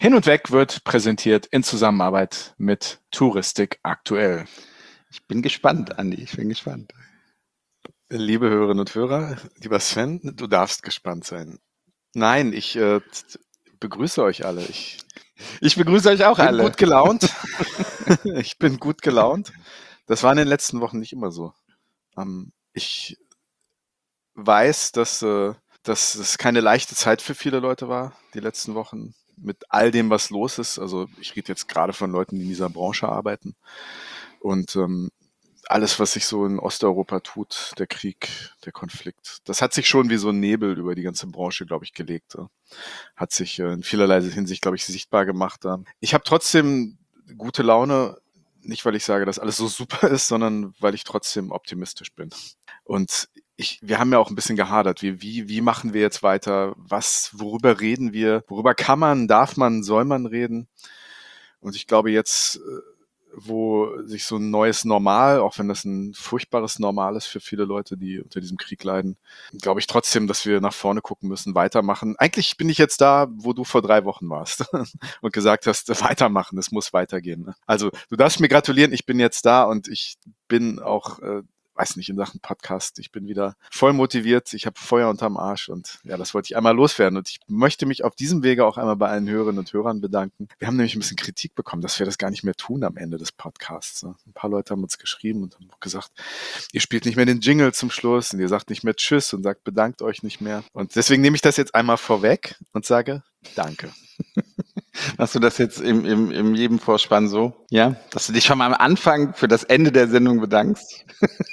Hin und Weg wird präsentiert in Zusammenarbeit mit Touristik aktuell. Ich bin gespannt, Andi, ich bin gespannt. Liebe Hörerinnen und Hörer, lieber Sven, du darfst gespannt sein. Nein, ich begrüße euch alle. Ich begrüße euch auch bin alle. gut gelaunt. Ich bin gut gelaunt. Das war in den letzten Wochen nicht immer so. Ich weiß, dass es keine leichte Zeit für viele Leute war, die letzten Wochen, mit all dem, was los ist. Also ich rede jetzt gerade von Leuten, die in dieser Branche arbeiten. Und alles, was sich so in Osteuropa tut, der Krieg, der Konflikt, das hat sich schon wie so ein Nebel über die ganze Branche, glaube ich, gelegt. Hat sich in vielerlei Hinsicht, glaube ich, sichtbar gemacht. Ich habe trotzdem gute Laune, nicht weil ich sage, dass alles so super ist, sondern weil ich trotzdem optimistisch bin. Und wir haben ja auch ein bisschen gehadert. Wie machen wir jetzt weiter? Worüber reden wir? Worüber kann man, darf man, soll man reden? Und ich glaube jetzt, wo sich so ein neues Normal, auch wenn das ein furchtbares Normal ist für viele Leute, die unter diesem Krieg leiden, glaube ich trotzdem, dass wir nach vorne gucken müssen, weitermachen. Eigentlich bin ich jetzt da, wo du vor 3 Wochen warst und gesagt hast, weitermachen, es muss weitergehen. Ne? Also du darfst mir gratulieren, ich bin jetzt da und ich bin auch, weiß nicht, in Sachen Podcast, ich bin wieder voll motiviert, ich habe Feuer unterm Arsch und ja, das wollte ich einmal loswerden und ich möchte mich auf diesem Wege auch einmal bei allen Hörerinnen und Hörern bedanken. Wir haben nämlich ein bisschen Kritik bekommen, dass wir das gar nicht mehr tun am Ende des Podcasts. Ein paar Leute haben uns geschrieben und haben gesagt, ihr spielt nicht mehr den Jingle zum Schluss und ihr sagt nicht mehr Tschüss und sagt, bedankt euch nicht mehr. Und deswegen nehme ich das jetzt einmal vorweg und sage Danke. Machst du das jetzt im jedem Vorspann so? Ja? Dass du dich schon mal am Anfang für das Ende der Sendung bedankst?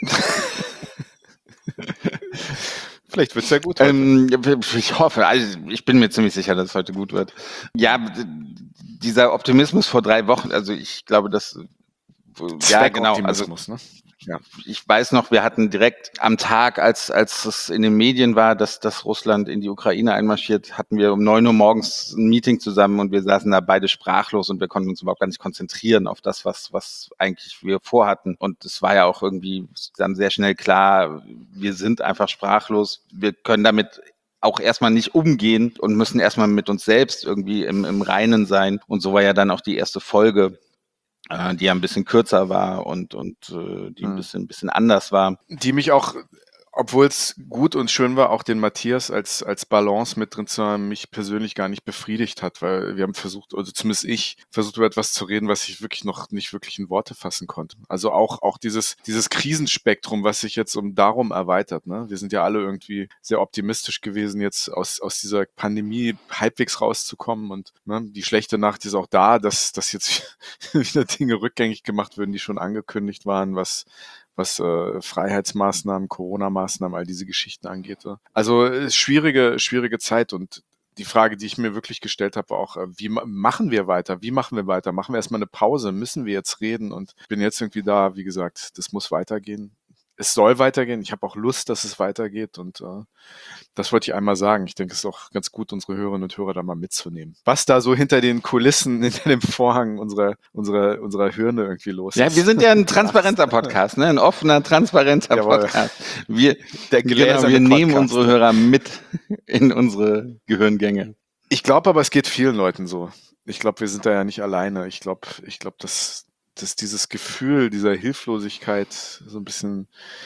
Vielleicht wird es ja gut heute. Ich hoffe, also ich bin mir ziemlich sicher, dass es heute gut wird. Ja, dieser Optimismus vor 3 Wochen, also ich glaube, dass ja, genau. Also, ne? Ja. Ich weiß noch, wir hatten direkt am Tag, als es in den Medien war, dass Russland in die Ukraine einmarschiert, hatten wir um 9 Uhr morgens ein Meeting zusammen und wir saßen da beide sprachlos und wir konnten uns überhaupt gar nicht konzentrieren auf das, was eigentlich wir vorhatten. Und es war ja auch irgendwie dann sehr schnell klar, wir sind einfach sprachlos. Wir können damit auch erstmal nicht umgehen und müssen erstmal mit uns selbst irgendwie im Reinen sein. Und so war ja dann auch die erste Folge, die ja ein bisschen kürzer war und die ein bisschen anders war. Die mich auch, obwohl es gut und schön war, auch den Matthias als Balance mit drin zu haben, mich persönlich gar nicht befriedigt hat, weil wir haben versucht, also zumindest ich, versucht über etwas zu reden, was ich wirklich noch nicht wirklich in Worte fassen konnte. Also auch dieses Krisenspektrum, was sich jetzt darum erweitert. Ne? Wir sind ja alle irgendwie sehr optimistisch gewesen, jetzt aus dieser Pandemie halbwegs rauszukommen und ne, die schlechte Nacht ist auch da, dass jetzt wieder Dinge rückgängig gemacht würden, die schon angekündigt waren, was Freiheitsmaßnahmen, Corona-Maßnahmen, all diese Geschichten angeht. Also schwierige Zeit und die Frage, die ich mir wirklich gestellt habe, war auch, wie machen wir weiter? Wie machen wir weiter? Machen wir erstmal eine Pause? Müssen wir jetzt reden? Und ich bin jetzt irgendwie da, wie gesagt, das muss weitergehen. Es soll weitergehen. Ich habe auch Lust, dass es weitergeht und das wollte ich einmal sagen. Ich denke, es ist auch ganz gut, unsere Hörerinnen und Hörer da mal mitzunehmen. Was da so hinter den Kulissen, hinter dem Vorhang unserer Hirne irgendwie los ist. Ja, wir sind ja ein transparenter Podcast, ne? Ein offener, transparenter Podcast. Wir nehmen unsere Hörer mit in unsre Gehirngänge. Ich glaube aber, es geht vielen Leuten so. Ich glaube, wir sind da ja nicht alleine. Ich glaube, dass dieses Gefühl dieser Hilflosigkeit so ein bisschen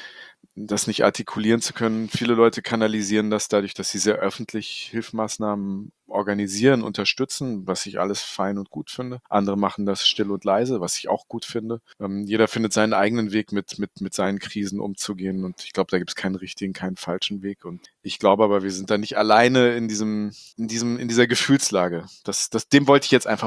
das nicht artikulieren zu können. Viele Leute kanalisieren das dadurch, dass sie sehr öffentlich Hilfsmaßnahmen organisieren, unterstützen, was ich alles fein und gut finde. Andere machen das still und leise, was ich auch gut finde. Jeder findet seinen eigenen Weg, mit seinen Krisen umzugehen und ich glaube, da gibt es keinen richtigen, keinen falschen Weg und ich glaube aber, wir sind da nicht alleine in dieser Gefühlslage. Dem wollte ich jetzt einfach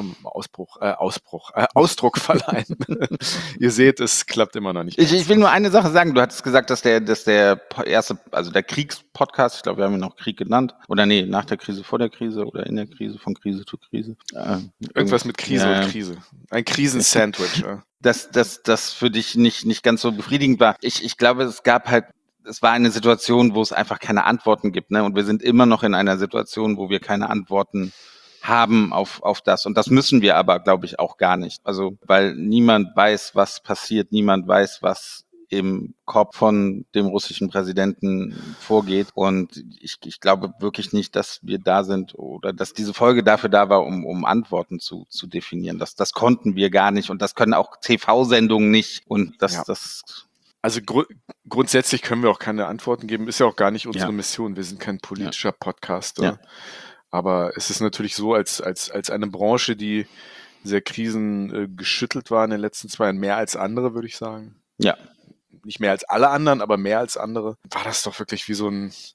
Ausdruck verleihen. Ihr seht, es klappt immer noch nicht. Ich will nur eine Sache sagen. Du hattest gesagt, dass der erste, also der Kriegspodcast, ich glaube, wir haben ihn noch Krieg genannt, oder nee, nach der Krise, vor der Krise oder in der Krise, von Krise zu Krise. Irgendwas mit Krise und Krise. Ein Krisensandwich. Das für dich nicht ganz so befriedigend war. Ich glaube, es war eine Situation, wo es einfach keine Antworten gibt, ne? Und wir sind immer noch in einer Situation, wo wir keine Antworten haben auf das. Und das müssen wir aber, glaube ich, auch gar nicht. Also, weil niemand weiß, was passiert, niemand weiß, was im Kopf von dem russischen Präsidenten vorgeht. Und ich glaube wirklich nicht, dass wir da sind oder dass diese Folge dafür da war, um Antworten zu definieren. Das konnten wir gar nicht und das können auch TV-Sendungen nicht. Und Also grundsätzlich können wir auch keine Antworten geben. Ist ja auch gar nicht unsere Ja. Mission. Wir sind kein politischer Podcast. Ja. Aber es ist natürlich so, als eine Branche, die sehr krisengeschüttelt war in den letzten 2 Jahren, mehr als andere, würde ich sagen. Ja. Nicht mehr als alle anderen, aber mehr als andere. War das doch wirklich wie so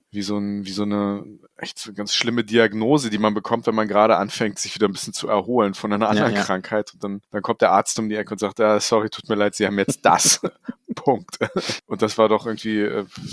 eine echt so ganz schlimme Diagnose, die man bekommt, wenn man gerade anfängt, sich wieder ein bisschen zu erholen von einer anderen Ja. Krankheit. Und dann kommt der Arzt um die Ecke und sagt, sorry, tut mir leid, Sie haben jetzt das. Punkt. Und das war doch irgendwie,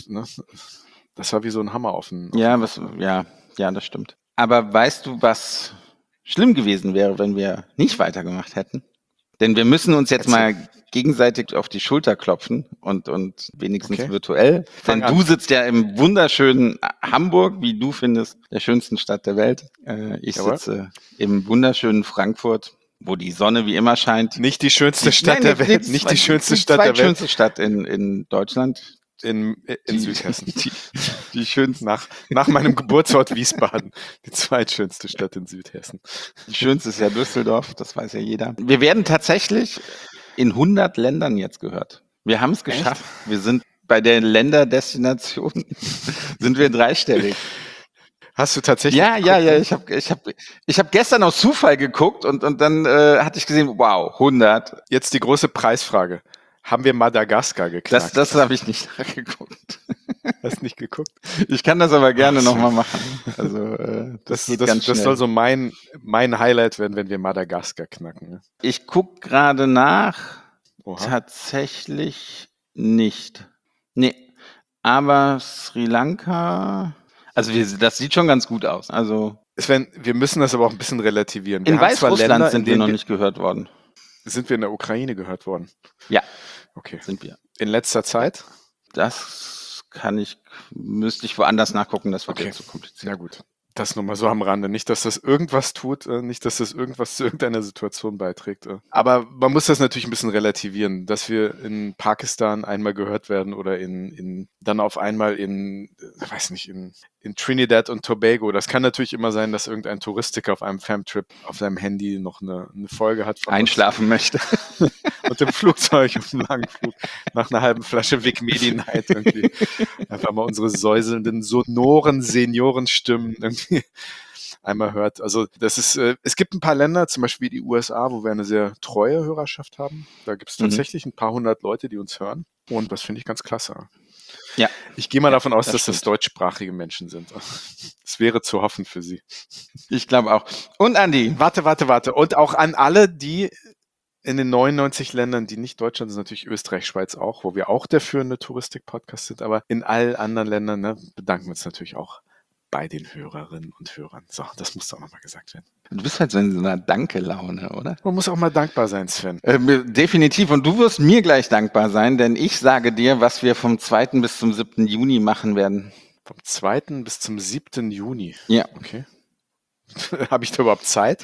das war wie so ein Hammer auf den Ja, das stimmt. Aber weißt du, was schlimm gewesen wäre, wenn wir nicht weitergemacht hätten? Denn wir müssen uns jetzt mal gegenseitig auf die Schulter klopfen und wenigstens virtuell. Denn du sitzt ja im wunderschönen Hamburg, wie du findest, der schönsten Stadt der Welt. Ich sitze im wunderschönen Frankfurt, wo die Sonne wie immer scheint. Nicht die schönste Stadt der Welt, nicht die schönste Stadt der Welt. Die schönste Stadt in Deutschland. In Südhessen. Die schönste. Nach meinem Geburtsort Wiesbaden. Die zweitschönste Stadt in Südhessen. Die schönste ist ja Düsseldorf, das weiß ja jeder. Wir werden tatsächlich in 100 Ländern jetzt gehört. Wir haben es geschafft. Echt? Wir sind bei der Länderdestination sind wir dreistellig. Hast du tatsächlich? Ja. Ich hab gestern aus Zufall geguckt und dann hatte ich gesehen, wow, 100. Jetzt die große Preisfrage. Haben wir Madagaskar geknackt? Das habe ich nicht nachgeguckt. Hast nicht geguckt? Ich kann das aber gerne nochmal machen. Also das soll so mein Highlight werden, wenn wir Madagaskar knacken. Ne? Ich gucke gerade nach. Oha. Tatsächlich nicht. Nee. Aber Sri Lanka. Also das sieht schon ganz gut aus. Also Wir müssen das aber auch ein bisschen relativieren. In Weißrussland sind wir noch nicht gehört worden. Sind wir in der Ukraine gehört worden? Ja. Okay. Sind wir. In letzter Zeit? Das müsste ich woanders nachgucken, das wird jetzt zu kompliziert. Na gut. Das nur mal so am Rande. Nicht, dass das irgendwas tut, nicht, dass das irgendwas zu irgendeiner Situation beiträgt. Aber man muss das natürlich ein bisschen relativieren, dass wir in Pakistan einmal gehört werden oder dann auf einmal in Trinidad und Tobago. Das kann natürlich immer sein, dass irgendein Touristiker auf einem Famtrip auf seinem Handy noch eine Folge hat. Einschlafen möchte. Und im Flugzeug auf einem langen Flug nach einer halben Flasche Vic Medi-Night irgendwie einfach mal unsere säuselnden, sonoren Seniorenstimmen irgendwie einmal hört. Also es gibt ein paar Länder, zum Beispiel die USA, wo wir eine sehr treue Hörerschaft haben. Da gibt es tatsächlich ein paar hundert Leute, die uns hören. Und das finde ich ganz klasse. Ja. Ich gehe mal davon aus, dass stimmt. das deutschsprachige Menschen sind. Es wäre zu hoffen für sie. Ich glaube auch. Und Andi. Warte. Und auch an alle, die in den 99 Ländern, die nicht Deutschland sind, natürlich Österreich, Schweiz auch, wo wir auch der führende Touristik-Podcast sind, aber in allen anderen Ländern bedanken wir uns natürlich auch bei den Hörerinnen und Hörern. So, das muss auch nochmal gesagt werden. Du bist halt so in so einer Danke-Laune, oder? Man muss auch mal dankbar sein, Sven. Definitiv. Und du wirst mir gleich dankbar sein, denn ich sage dir, was wir vom 2. bis zum 7. Juni machen werden. Vom 2. bis zum 7. Juni? Ja. Okay. Habe ich da überhaupt Zeit?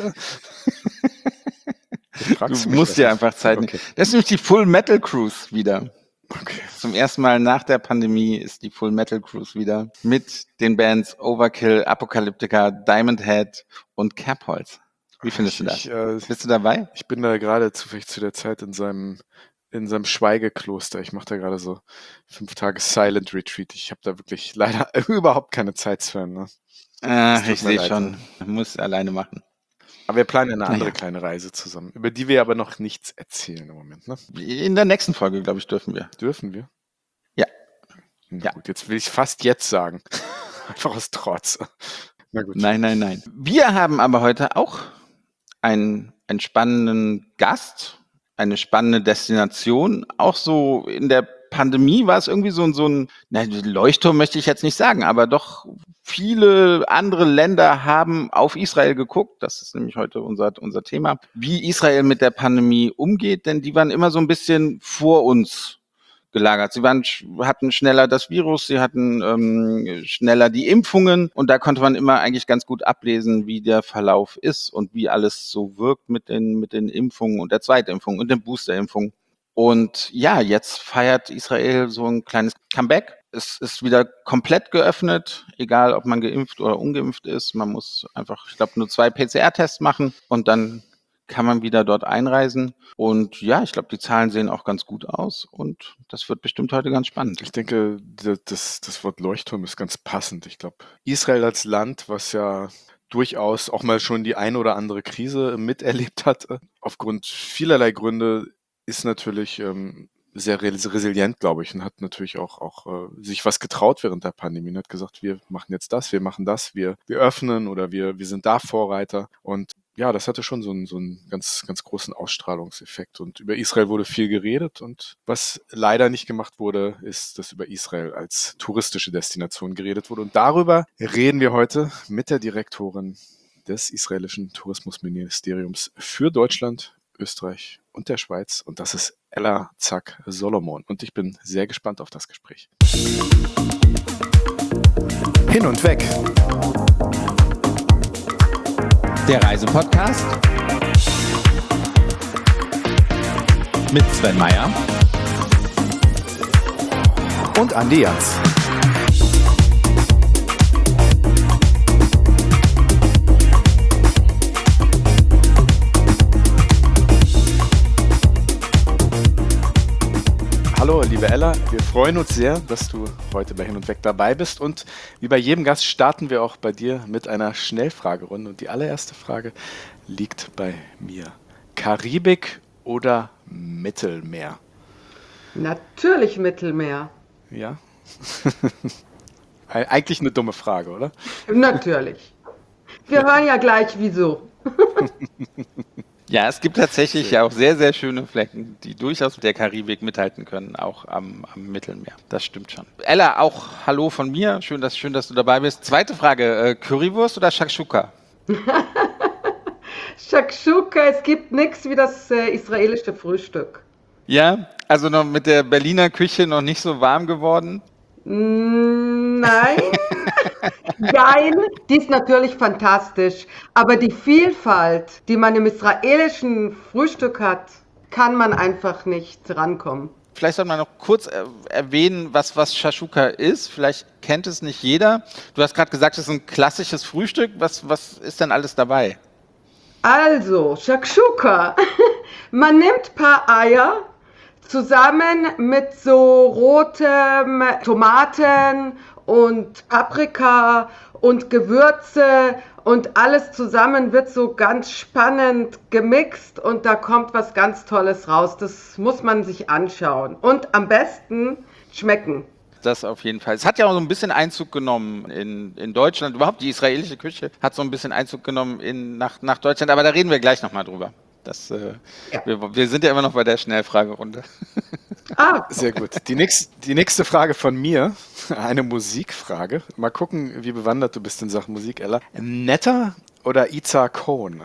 Du musst dir einfach Zeit nehmen. Das ist nämlich die Full Metal Cruise wieder. Okay. Zum ersten Mal nach der Pandemie ist die Full Metal Cruise wieder mit den Bands Overkill, Apocalyptica, Diamond Head und Kerbholz. Wie findest du das? Bist du dabei? Ich bin da gerade zufällig zu der Zeit in seinem Schweigekloster. Ich mache da gerade so 5 Tage Silent Retreat. Ich habe da wirklich leider überhaupt keine Zeit für. Ne? Ich sehe schon. Muss alleine machen. Aber wir planen eine andere kleine Reise zusammen, über die wir aber noch nichts erzählen im Moment. Ne? In der nächsten Folge, glaube ich, dürfen wir. Dürfen wir? Ja. Na gut, jetzt will ich fast jetzt sagen. Einfach aus Trotz. Na gut. Nein. Wir haben aber heute auch einen spannenden Gast, eine spannende Destination. Auch so in der Pandemie war es irgendwie so ein Leuchtturm möchte ich jetzt nicht sagen, aber doch viele andere Länder haben auf Israel geguckt. Das ist nämlich heute unser Thema, wie Israel mit der Pandemie umgeht, denn die waren immer so ein bisschen vor uns gelagert. Sie hatten schneller das Virus, sie hatten schneller die Impfungen und da konnte man immer eigentlich ganz gut ablesen, wie der Verlauf ist und wie alles so wirkt mit den Impfungen und der Zweitimpfung und den Boosterimpfungen. Und ja, jetzt feiert Israel so ein kleines Comeback. Es ist wieder komplett geöffnet, egal ob man geimpft oder ungeimpft ist. Man muss einfach, ich glaube, nur 2 PCR-Tests machen und dann kann man wieder dort einreisen. Und ja, ich glaube, die Zahlen sehen auch ganz gut aus und das wird bestimmt heute ganz spannend. Ich denke, das Wort Leuchtturm ist ganz passend. Ich glaube, Israel als Land, was ja durchaus auch mal schon die eine oder andere Krise miterlebt hat, aufgrund vielerlei Gründe, ist natürlich sehr resilient, glaube ich, und hat natürlich auch sich was getraut während der Pandemie und hat gesagt, wir machen jetzt das, wir machen das, wir öffnen oder wir sind da Vorreiter. Und ja, das hatte schon so einen ganz, ganz großen Ausstrahlungseffekt. Und über Israel wurde viel geredet. Und was leider nicht gemacht wurde, ist, dass über Israel als touristische Destination geredet wurde. Und darüber reden wir heute mit der Direktorin des israelischen Tourismusministeriums für Deutschland, Österreich und der Schweiz. Und das ist Ella Zack-Solomon. Und ich bin sehr gespannt auf das Gespräch. Hin und weg. Der Reisepodcast mit Sven Meyer Und Andi Jans. Hallo, liebe Ella, wir freuen uns sehr, dass du heute bei Hin und Weg dabei bist. Und wie bei jedem Gast starten wir auch bei dir mit einer Schnellfragerunde. Und die allererste Frage liegt bei mir. Karibik oder Mittelmeer? Natürlich Mittelmeer. Ja? Eigentlich eine dumme Frage, oder? Natürlich. Wir hören ja gleich, wieso. Ja, es gibt tatsächlich auch sehr, sehr schöne Flecken, die durchaus mit der Karibik mithalten können, auch am Mittelmeer. Das stimmt schon. Ella, auch Hallo von mir. Schön, dass du dabei bist. Zweite Frage, Currywurst oder Shakshuka? Shakshuka, es gibt nichts wie das israelische Frühstück. Ja, also noch mit der Berliner Küche noch nicht so warm geworden? Nein. Nein, die ist natürlich fantastisch. Aber die Vielfalt, die man im israelischen Frühstück hat, kann man einfach nicht rankommen. Vielleicht sollte man noch kurz erwähnen, was Shakshuka ist. Vielleicht kennt es nicht jeder. Du hast gerade gesagt, es ist ein klassisches Frühstück. Was ist denn alles dabei? Also, Shakshuka. Man nimmt ein paar Eier zusammen mit so rotem Tomaten und Paprika und Gewürze und alles zusammen wird so ganz spannend gemixt und da kommt was ganz Tolles raus. Das muss man sich anschauen und am besten schmecken. Das auf jeden Fall. Es hat ja auch so ein bisschen Einzug genommen in Deutschland. Überhaupt die israelische Küche hat so ein bisschen Einzug genommen nach Deutschland. Aber da reden wir gleich nochmal drüber. Wir sind ja immer noch bei der Schnellfragerunde. Sehr gut. Die nächste Frage von mir, eine Musikfrage. Mal gucken, wie bewandert du bist in Sachen Musik, Ella. Netta oder Itzhak Cohn?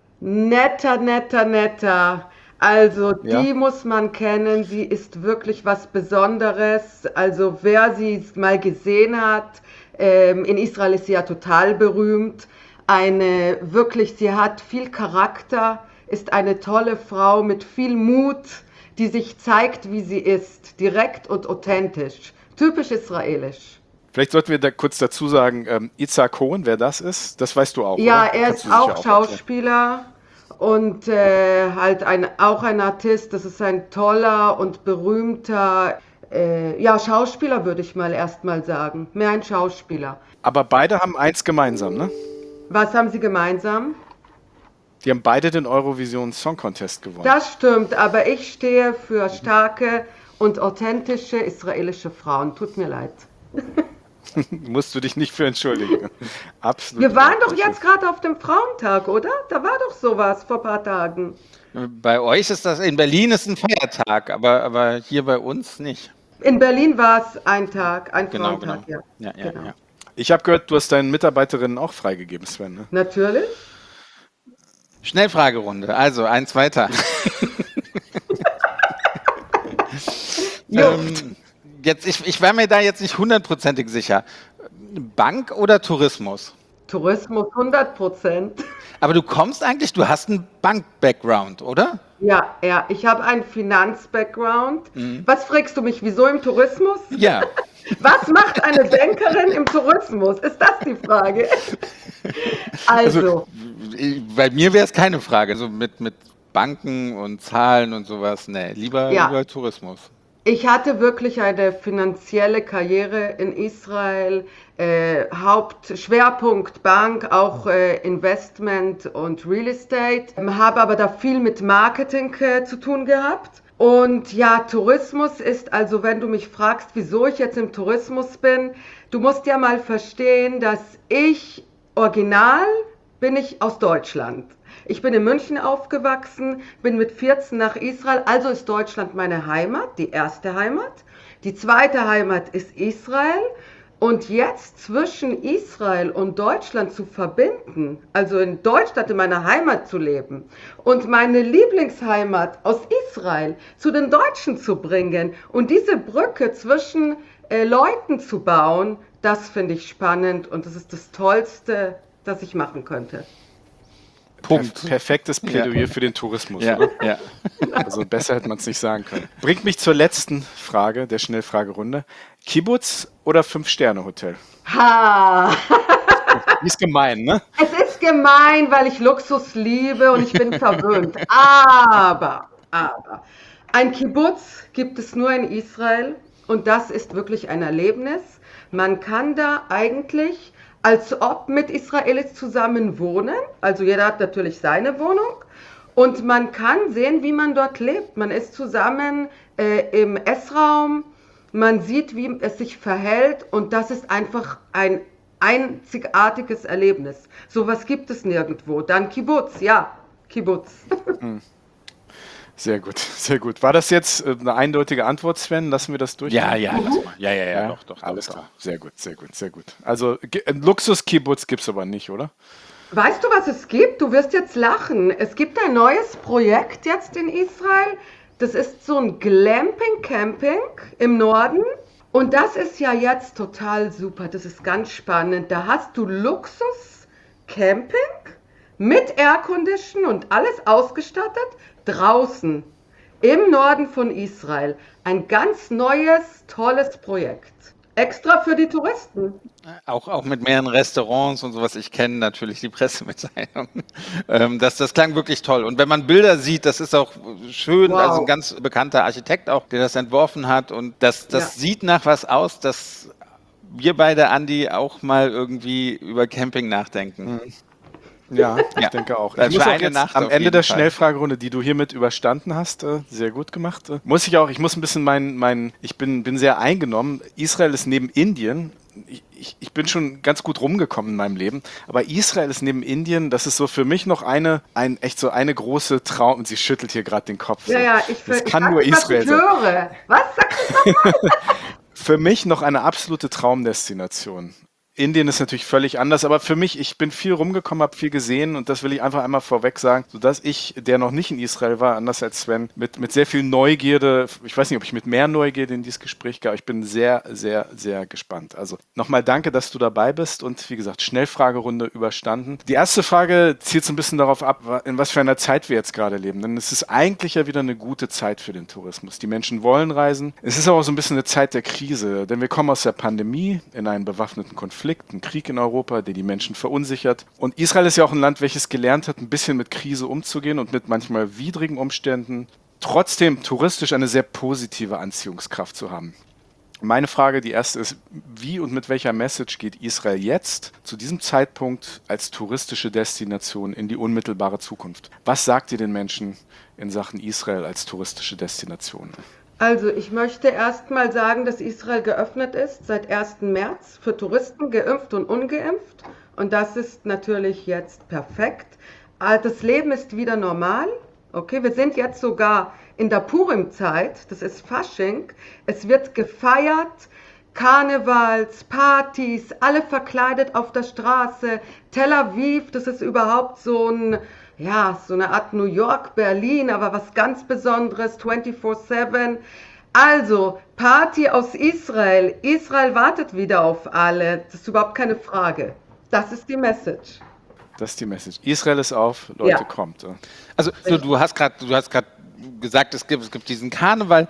Netter. Also die Ja? muss man kennen, sie ist wirklich was Besonderes. Also wer sie mal gesehen hat, in Israel ist sie ja total berühmt. Sie hat viel Charakter, ist eine tolle Frau mit viel Mut, die sich zeigt, wie sie ist, direkt und authentisch. Typisch israelisch. Vielleicht sollten wir da kurz dazu sagen, Itzhak Cohn, wer das ist, das weißt du auch, Ja, oder? er Kannst ist du sicher auch erklären. Schauspieler und auch ein Artist. Das ist ein toller und berühmter Schauspieler, würde ich mal erstmal sagen. Mehr ein Schauspieler. Aber beide haben eins gemeinsam, ne? Was haben sie gemeinsam? Die haben beide den Eurovision Song Contest gewonnen. Das stimmt, aber ich stehe für starke und authentische israelische Frauen. Tut mir leid. Musst du dich nicht für entschuldigen. Absolut. Wir waren doch jetzt gerade auf dem Frauentag, oder? Da war doch sowas vor ein paar Tagen. Bei euch ist das, in Berlin ist ein Feiertag, aber hier bei uns nicht. In Berlin war es ein Tag, ein Genau. Frauentag, ja. Ja. Ich habe gehört, du hast deinen Mitarbeiterinnen auch freigegeben, Sven, ne? Natürlich. Schnellfragerunde, also eins weiter. Ich war mir da jetzt nicht 100%ig sicher. Bank oder Tourismus? Tourismus 100%. Aber du hast einen Bank-Background, oder? Ja, ich habe einen Finanz-Background. Was fragst du mich, wieso im Tourismus? Ja. Was macht eine Bankerin im Tourismus? Ist das die Frage? Also, Bei mir wäre es keine Frage. Also mit Banken und Zahlen und sowas, nee, lieber Tourismus. ich hatte wirklich eine finanzielle Karriere in Israel, Hauptschwerpunkt Bank, auch Investment und Real Estate, habe aber da viel mit Marketing zu tun gehabt. Und ja, Tourismus ist, also wenn du mich fragst, wieso ich jetzt im Tourismus bin, du musst ja mal verstehen, dass bin ich aus Deutschland. Ich bin in München aufgewachsen, bin mit 14 nach Israel, also ist Deutschland meine Heimat, die erste Heimat. Die zweite Heimat ist Israel. Und jetzt zwischen Israel und Deutschland zu verbinden, also in Deutschland, in meiner Heimat zu leben und meine Lieblingsheimat aus Israel zu den Deutschen zu bringen und diese Brücke zwischen Leuten zu bauen, das finde ich spannend und das ist das Tollste, das ich machen könnte. Punkt. Perfektes Plädoyer für den Tourismus. Ja, Oder? ja. Also besser hätte man es nicht sagen können. Bringt mich zur letzten Frage der Schnellfragerunde. Kibbutz oder 5-Sterne-Hotel? Ha! Die ist gemein, ne? Es ist gemein, weil ich Luxus liebe und ich bin verwöhnt. Aber, ein Kibbutz gibt es nur in Israel und das ist wirklich ein Erlebnis. Man kann da eigentlich als ob mit Israelis zusammen wohnen. Also jeder hat natürlich seine Wohnung. Und man kann sehen, wie man dort lebt. Man ist zusammen im Essraum. Man sieht, wie es sich verhält. Und das ist einfach ein einzigartiges Erlebnis. Sowas gibt es nirgendwo. Dann Kibbutz, ja, Kibbutz. Sehr gut, sehr gut. War das jetzt eine eindeutige Antwort, Sven? Lassen wir das durch? Lass mal. Ja, doch. Alles klar. Sehr gut, sehr gut, sehr gut. Also Luxus-Kibbutz gibt es aber nicht, oder? Weißt du, was es gibt? Du wirst jetzt lachen. Es gibt ein neues Projekt jetzt in Israel. Das ist so ein Glamping-Camping im Norden. Und das ist ja jetzt total super. Das ist ganz spannend. Da hast du Luxus-Camping mit Aircondition und alles ausgestattet draußen im Norden von Israel. Ein ganz neues, tolles Projekt. Extra für die Touristen. Auch mit mehreren Restaurants und sowas. Ich kenne natürlich die Pressemitteilung. Das klang wirklich toll. Und wenn man Bilder sieht, das ist auch schön. Wow. Also ein ganz bekannter Architekt auch, der das entworfen hat. Und das sieht nach was aus, dass wir beide, Andi, auch mal irgendwie über Camping nachdenken. Ja, ich denke auch. Also Ich muss für auch eine jetzt Nacht am auf Ende jeden der Fall. Schnellfragerunde, die du hiermit überstanden hast, sehr gut gemacht. Ich muss ein bisschen ich bin sehr eingenommen. Israel ist neben Indien. Ich bin schon ganz gut rumgekommen in meinem Leben, aber Israel ist neben Indien, das ist so für mich noch eine große Traum. Und sie schüttelt hier gerade den Kopf. So. Das kann nur Israel sein. Höre. Was sagst du? Für mich noch eine absolute Traumdestination. Indien ist natürlich völlig anders, aber für mich, ich bin viel rumgekommen, habe viel gesehen und das will ich einfach einmal vorweg sagen, sodass ich, der noch nicht in Israel war, anders als Sven, mit sehr viel Neugierde, ich weiß nicht, ob ich mit mehr Neugierde in dieses Gespräch gehe, aber ich bin sehr, sehr, sehr gespannt. Also nochmal danke, dass du dabei bist und wie gesagt, Schnellfragerunde überstanden. Die erste Frage zielt so ein bisschen darauf ab, in was für einer Zeit wir jetzt gerade leben, denn es ist eigentlich ja wieder eine gute Zeit für den Tourismus. Die Menschen wollen reisen. Es ist aber auch so ein bisschen eine Zeit der Krise, denn wir kommen aus der Pandemie in einen bewaffneten Konflikt, einen Krieg in Europa, der die Menschen verunsichert. Und Israel ist ja auch ein Land, welches gelernt hat, ein bisschen mit Krise umzugehen und mit manchmal widrigen Umständen trotzdem touristisch eine sehr positive Anziehungskraft zu haben. Meine Frage, die erste ist, wie und mit welcher Message geht Israel jetzt zu diesem Zeitpunkt als touristische Destination in die unmittelbare Zukunft? Was sagt ihr den Menschen in Sachen Israel als touristische Destination? Also ich möchte erst mal sagen, dass Israel geöffnet ist seit 1. März für Touristen, geimpft und ungeimpft. Und das ist natürlich jetzt perfekt. Das Leben ist wieder normal. Okay, wir sind jetzt sogar in der Purim-Zeit, das ist Fasching. Es wird gefeiert, Karnevals, Partys, alle verkleidet auf der Straße. Tel Aviv, das ist überhaupt so eine Art New York, Berlin, aber was ganz Besonderes, 24/7. Also, Party aus Israel. Israel wartet wieder auf alle. Das ist überhaupt keine Frage. Das ist die Message. Das ist die Message. Israel ist auf, Leute, Ja. kommt. Ja. Also so, du hast gerade gesagt, es gibt diesen Karneval.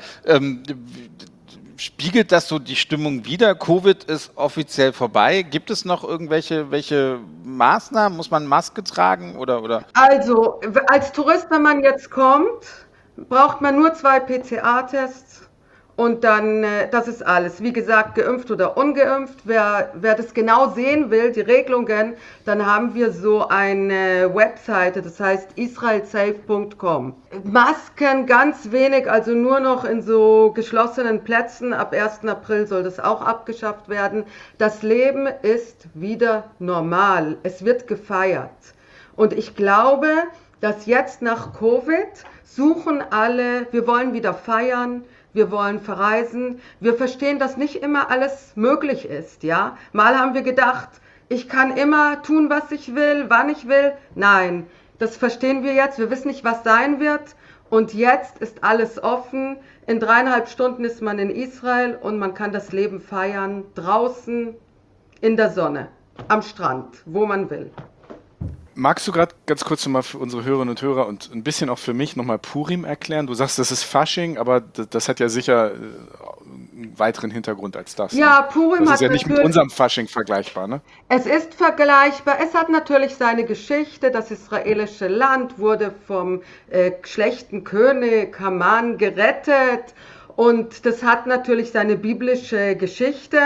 Spiegelt das so die Stimmung wider? Covid ist offiziell vorbei. Gibt es noch welche Maßnahmen? Muss man Maske tragen oder? Also, als Tourist, wenn man jetzt kommt, braucht man nur 2 PCR-Tests und dann, das ist alles. Wie gesagt, geimpft oder ungeimpft. Wer das genau sehen will, die Regelungen, dann haben wir so eine Webseite, das heißt israelsafe.com. Masken ganz wenig, also nur noch in so geschlossenen Plätzen. Ab 1. April soll das auch abgeschafft werden. Das Leben ist wieder normal. Es wird gefeiert. Und ich glaube, dass jetzt nach Covid suchen alle, wir wollen wieder feiern, wir wollen verreisen. Wir verstehen, dass nicht immer alles möglich ist, ja. Mal haben wir gedacht, ich kann immer tun, was ich will, wann ich will. Nein, das verstehen wir jetzt. Wir wissen nicht, was sein wird. Und jetzt ist alles offen. In 3,5 Stunden ist man in Israel und man kann das Leben feiern, draußen, in der Sonne, am Strand, wo man will. Magst du gerade ganz kurz nochmal für unsere Hörerinnen und Hörer und ein bisschen auch für mich nochmal Purim erklären? Du sagst, das ist Fasching, aber das hat ja sicher einen weiteren Hintergrund als das. Ja, Ne? Purim Das hat ist ja nicht mit natürlich, unserem Fasching vergleichbar, ne? es ist vergleichbar. Es hat natürlich seine Geschichte. Das israelische Land wurde vom schlechten König Haman gerettet und das hat natürlich seine biblische Geschichte.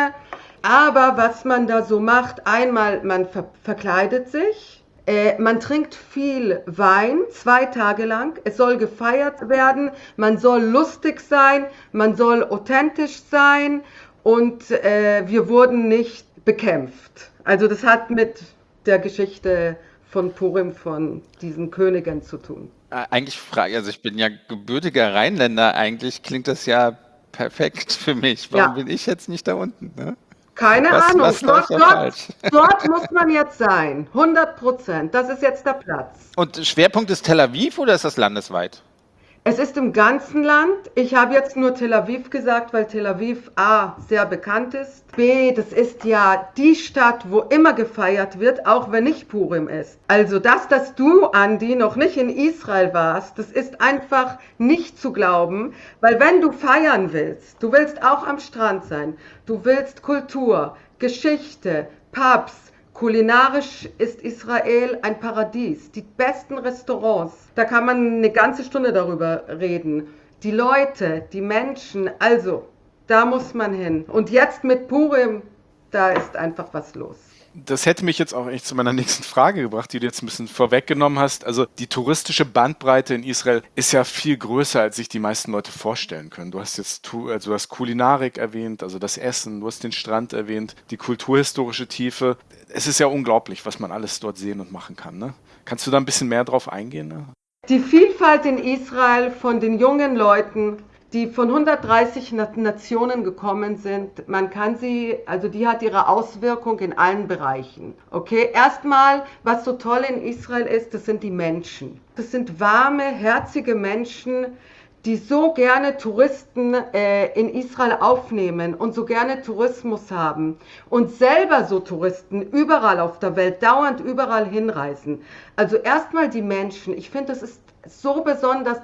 Aber was man da so macht, einmal man verkleidet sich. Man trinkt viel Wein, 2 Tage lang. Es soll gefeiert werden. Man soll lustig sein. Man soll authentisch sein. Und wir wurden nicht bekämpft. Also das hat mit der Geschichte von Purim, von diesen Königen zu tun. Eigentlich also ich bin ja gebürtiger Rheinländer. Eigentlich klingt das ja perfekt für mich. Warum bin ich jetzt nicht da unten? Ne? Keine Ahnung. Was läuft da falsch? Dort muss man jetzt sein. 100%. Das ist jetzt der Platz. Und Schwerpunkt ist Tel Aviv oder ist das landesweit? Es ist im ganzen Land. Ich habe jetzt nur Tel Aviv gesagt, weil Tel Aviv A, sehr bekannt ist. B, das ist ja die Stadt, wo immer gefeiert wird, auch wenn nicht Purim ist. Also dass du, Andi, noch nicht in Israel warst, das ist einfach nicht zu glauben, weil wenn du feiern willst, du willst auch am Strand sein, du willst Kultur, Geschichte, Pubs, kulinarisch ist Israel ein Paradies. Die besten Restaurants, da kann man eine ganze Stunde darüber reden. Die Leute, die Menschen, also da muss man hin. Und jetzt mit Purim, da ist einfach was los. Das hätte mich jetzt auch echt zu meiner nächsten Frage gebracht, die du jetzt ein bisschen vorweggenommen hast. Also die touristische Bandbreite in Israel ist ja viel größer, als sich die meisten Leute vorstellen können. Du hast jetzt du hast Kulinarik erwähnt, also das Essen, du hast den Strand erwähnt, die kulturhistorische Tiefe. Es ist ja unglaublich, was man alles dort sehen und machen kann. Ne? Kannst du da ein bisschen mehr drauf eingehen? Ne? Die Vielfalt in Israel von den jungen Leuten, die von 130 Nationen gekommen sind, man kann sie, also die hat ihre Auswirkung in allen Bereichen. Okay, erstmal, was so toll in Israel ist, das sind die Menschen. Das sind warme, herzige Menschen, die so gerne Touristen in Israel aufnehmen und so gerne Tourismus haben und selber so Touristen überall auf der Welt, dauernd überall hinreisen. Also erstmal die Menschen. Ich finde, das ist so besonders,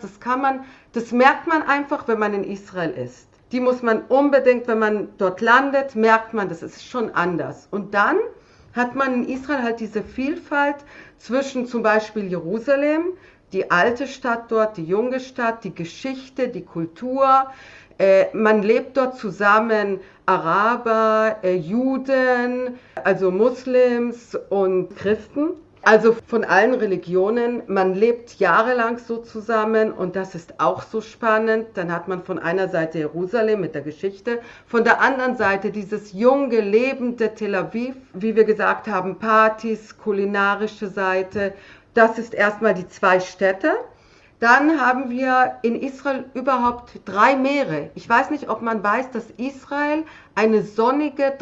das merkt man einfach, wenn man in Israel ist. Die muss man unbedingt, wenn man dort landet, merkt man, das ist schon anders. Und dann hat man in Israel halt diese Vielfalt zwischen zum Beispiel Jerusalem, die alte Stadt dort, die junge Stadt, die Geschichte, die Kultur. Man lebt dort zusammen, Araber, Juden, also Muslims und Christen. Also von allen Religionen, man lebt jahrelang so zusammen und das ist auch so spannend. Dann hat man von einer Seite Jerusalem mit der Geschichte, von der anderen Seite dieses junge, lebende Tel Aviv, wie wir gesagt haben, Partys, kulinarische Seite. Das ist erstmal die 2 Städte. Dann haben wir in Israel überhaupt 3 Meere. Ich weiß nicht, ob man weiß, dass Israel eine sonnige,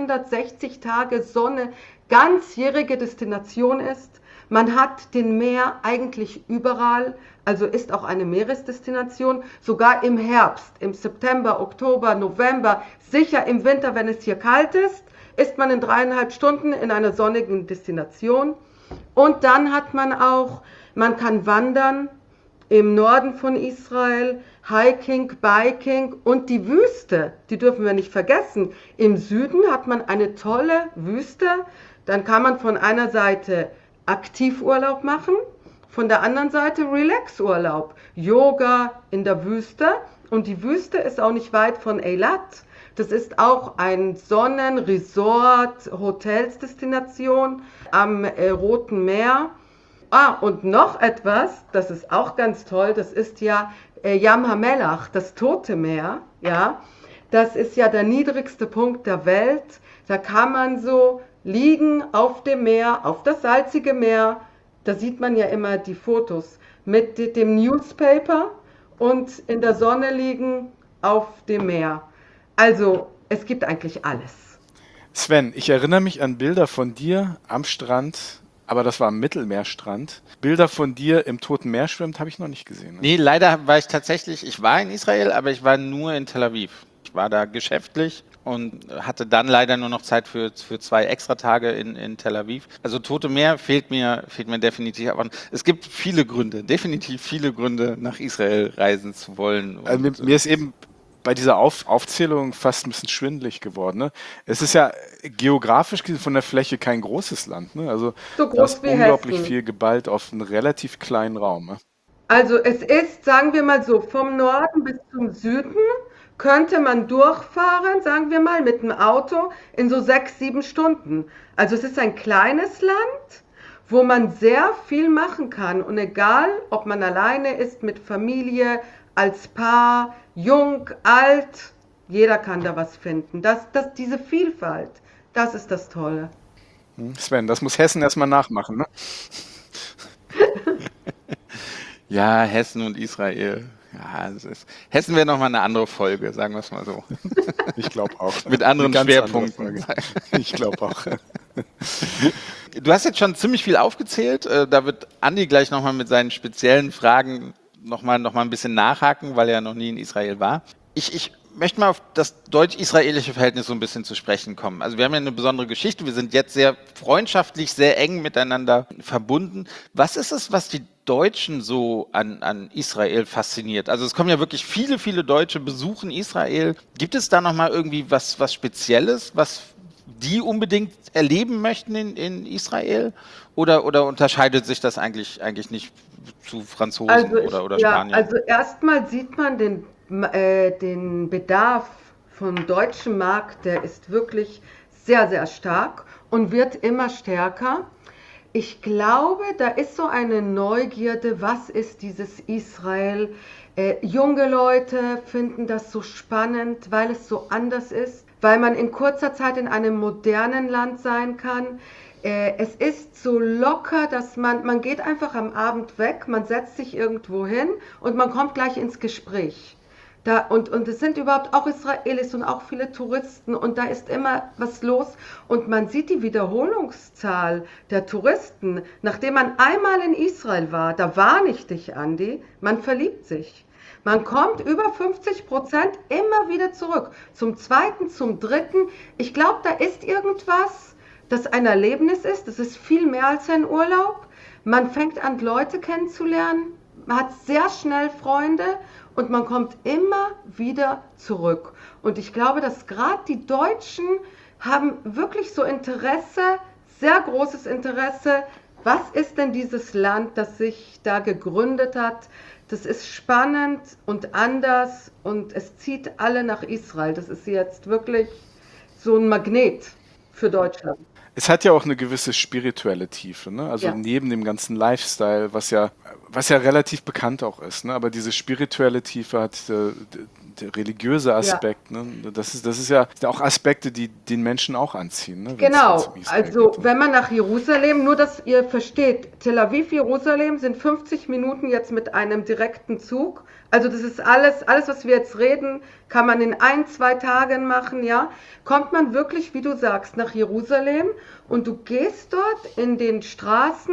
360 Tage Sonne, ganzjährige Destination ist. Man hat den Meer eigentlich überall, also ist auch eine Meeresdestination, sogar im Herbst, im September, Oktober, November, sicher im Winter, wenn es hier kalt ist man in 3,5 Stunden in einer sonnigen Destination. Und dann hat man kann wandern im Norden von Israel, Hiking, Biking und die Wüste, die dürfen wir nicht vergessen. Im Süden hat man eine tolle Wüste, dann kann man von einer Seite Aktivurlaub machen, von der anderen Seite Relaxurlaub, Yoga in der Wüste und die Wüste ist auch nicht weit von Eilat. Das ist auch ein Sonnenresort, Hotelsdestination am Roten Meer. Und noch etwas, das ist auch ganz toll, das ist ja Yam HaMelach, das Tote Meer. Ja? Das ist ja der niedrigste Punkt der Welt. Da kann man so liegen auf dem Meer, auf das salzige Meer. Da sieht man ja immer die Fotos mit dem Newspaper und in der Sonne liegen auf dem Meer. Also, es gibt eigentlich alles. Sven, ich erinnere mich an Bilder von dir am Strand, aber das war am Mittelmeerstrand. Bilder von dir im Toten Meer schwimmt, habe ich noch nicht gesehen. Ne? Nee, leider war ich war in Israel, aber ich war nur in Tel Aviv. Ich war da geschäftlich und hatte dann leider nur noch Zeit für 2 Extratage in Tel Aviv. Also Tote Meer fehlt mir definitiv. Aber es gibt definitiv viele Gründe, nach Israel reisen zu wollen. Also mir ist eben bei dieser Aufzählung fast ein bisschen schwindelig geworden. Ne? Es ist ja geografisch gesehen von der Fläche kein großes Land. Ne? Also So da groß ist wie unglaublich Hessen. viel geballt auf einen relativ kleinen Raum. Ne? Also es ist, sagen wir mal so, vom Norden bis zum Süden könnte man durchfahren, sagen wir mal, mit dem Auto in so 6, 7 Stunden. Also es ist ein kleines Land, wo man sehr viel machen kann. Und egal, ob man alleine ist, mit Familie, als Paar, jung, alt, jeder kann da was finden. Diese Vielfalt, das ist das Tolle. Sven, das muss Hessen erstmal nachmachen. Ne? Ja, Hessen und Israel. Ja, Hessen wäre nochmal eine andere Folge, sagen wir es mal so. Ich glaube auch. Mit anderen Eine ganz Schwerpunkten. andere Frage. Ich glaube auch. Du hast jetzt schon ziemlich viel aufgezählt. Da wird Andi gleich nochmal mit seinen speziellen Fragen noch mal ein bisschen nachhaken, weil er noch nie in Israel war. Ich möchte mal auf das deutsch-israelische Verhältnis so ein bisschen zu sprechen kommen. Also wir haben ja eine besondere Geschichte. Wir sind jetzt sehr freundschaftlich, sehr eng miteinander verbunden. Was ist es, was die Deutschen so an Israel fasziniert? Also es kommen ja wirklich viele, viele Deutsche besuchen Israel. Gibt es da nochmal irgendwie was Spezielles, was die unbedingt erleben möchten in Israel? Oder unterscheidet sich das eigentlich nicht zu Franzosen oder Spaniern? Also erstmal sieht man den Bedarf vom deutschen Markt, der ist wirklich sehr, sehr stark und wird immer stärker. Ich glaube, da ist so eine Neugierde, was ist dieses Israel? Junge Leute finden das so spannend, weil es so anders ist, weil man in kurzer Zeit in einem modernen Land sein kann. Es ist so locker, dass man geht einfach am Abend weg, man setzt sich irgendwo hin und man kommt gleich ins Gespräch. Und es sind überhaupt auch Israelis und auch viele Touristen und da ist immer was los und man sieht die Wiederholungszahl der Touristen. Nachdem man einmal in Israel war, da warne ich dich, Andi, man verliebt sich. Man kommt über 50% immer wieder zurück. Zum zweiten, zum dritten. Ich glaube, da ist irgendwas, das ein Erlebnis ist. Das ist viel mehr als ein Urlaub. Man fängt an, Leute kennenzulernen. Man hat sehr schnell Freunde und man kommt immer wieder zurück. Und ich glaube, dass gerade die Deutschen haben wirklich so Interesse, sehr großes Interesse. Was ist denn dieses Land, das sich da gegründet hat? Das ist spannend und anders und es zieht alle nach Israel. Das ist jetzt wirklich so ein Magnet für Deutschland. Es hat ja auch eine gewisse spirituelle Tiefe, ne? Also Ja. neben dem ganzen Lifestyle, was ja relativ bekannt auch ist, ne? Aber diese spirituelle Tiefe hat der religiöse Aspekt, ne? Das ist ja auch Aspekte, die den Menschen auch anziehen, ne? Wenn's Genau, um Israel also geht, ne? wenn man nach Jerusalem, nur dass ihr versteht, Tel Aviv, Jerusalem sind 50 Minuten jetzt mit einem direkten Zug. Also das ist alles, was wir jetzt reden, kann man in 1, 2 Tagen machen, ja. Kommt man wirklich, wie du sagst, nach Jerusalem und du gehst dort in den Straßen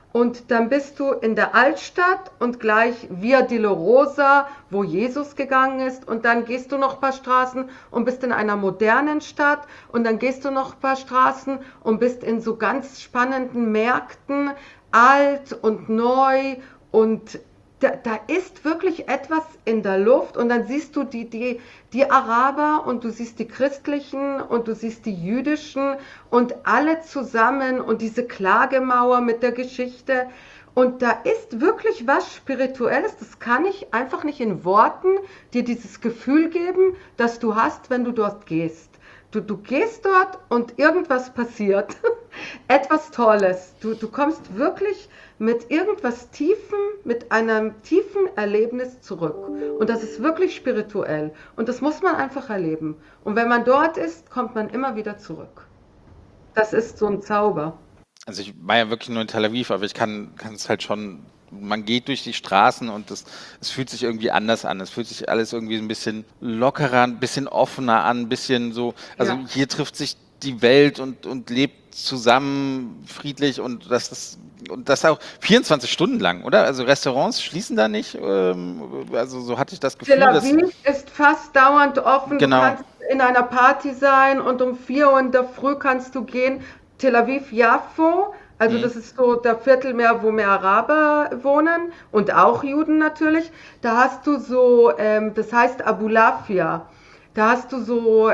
und dann bist du in der Altstadt und gleich Via Dolorosa, wo Jesus gegangen ist, und dann gehst du noch ein paar Straßen und bist in einer modernen Stadt und dann gehst du noch ein paar Straßen und bist in so ganz spannenden Märkten, alt und neu, und da ist wirklich etwas in der Luft, und dann siehst du die Araber und du siehst die christlichen und du siehst die jüdischen und alle zusammen und diese Klagemauer mit der Geschichte. Und da ist wirklich was Spirituelles, das kann ich einfach nicht in Worten dir dieses Gefühl geben, das du hast, wenn du dort gehst. Du gehst dort und irgendwas passiert, etwas Tolles. Du kommst wirklich mit irgendwas Tiefem, mit einem tiefen Erlebnis zurück. Und das ist wirklich spirituell. Und das muss man einfach erleben. Und wenn man dort ist, kommt man immer wieder zurück. Das ist so ein Zauber. Also ich war ja wirklich nur in Tel Aviv, aber ich kann es halt schon, man geht durch die Straßen und es fühlt sich irgendwie anders an. Es fühlt sich alles irgendwie ein bisschen lockerer, ein bisschen offener an, ein bisschen so, also Ja. hier trifft sich die Welt und lebt zusammen friedlich, und das auch 24 Stunden lang, oder? Also Restaurants schließen da nicht, also so hatte ich das Gefühl. Tel Aviv ist fast dauernd offen. Genau. Du kannst in einer Party sein und um 4 Uhr in der Früh kannst du gehen. Tel Aviv-Yafo, also das ist so der Viertel mehr, wo mehr Araber wohnen und auch Juden natürlich. Da hast du so, das heißt Abulafia, da hast du so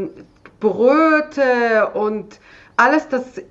Bröte und alles, das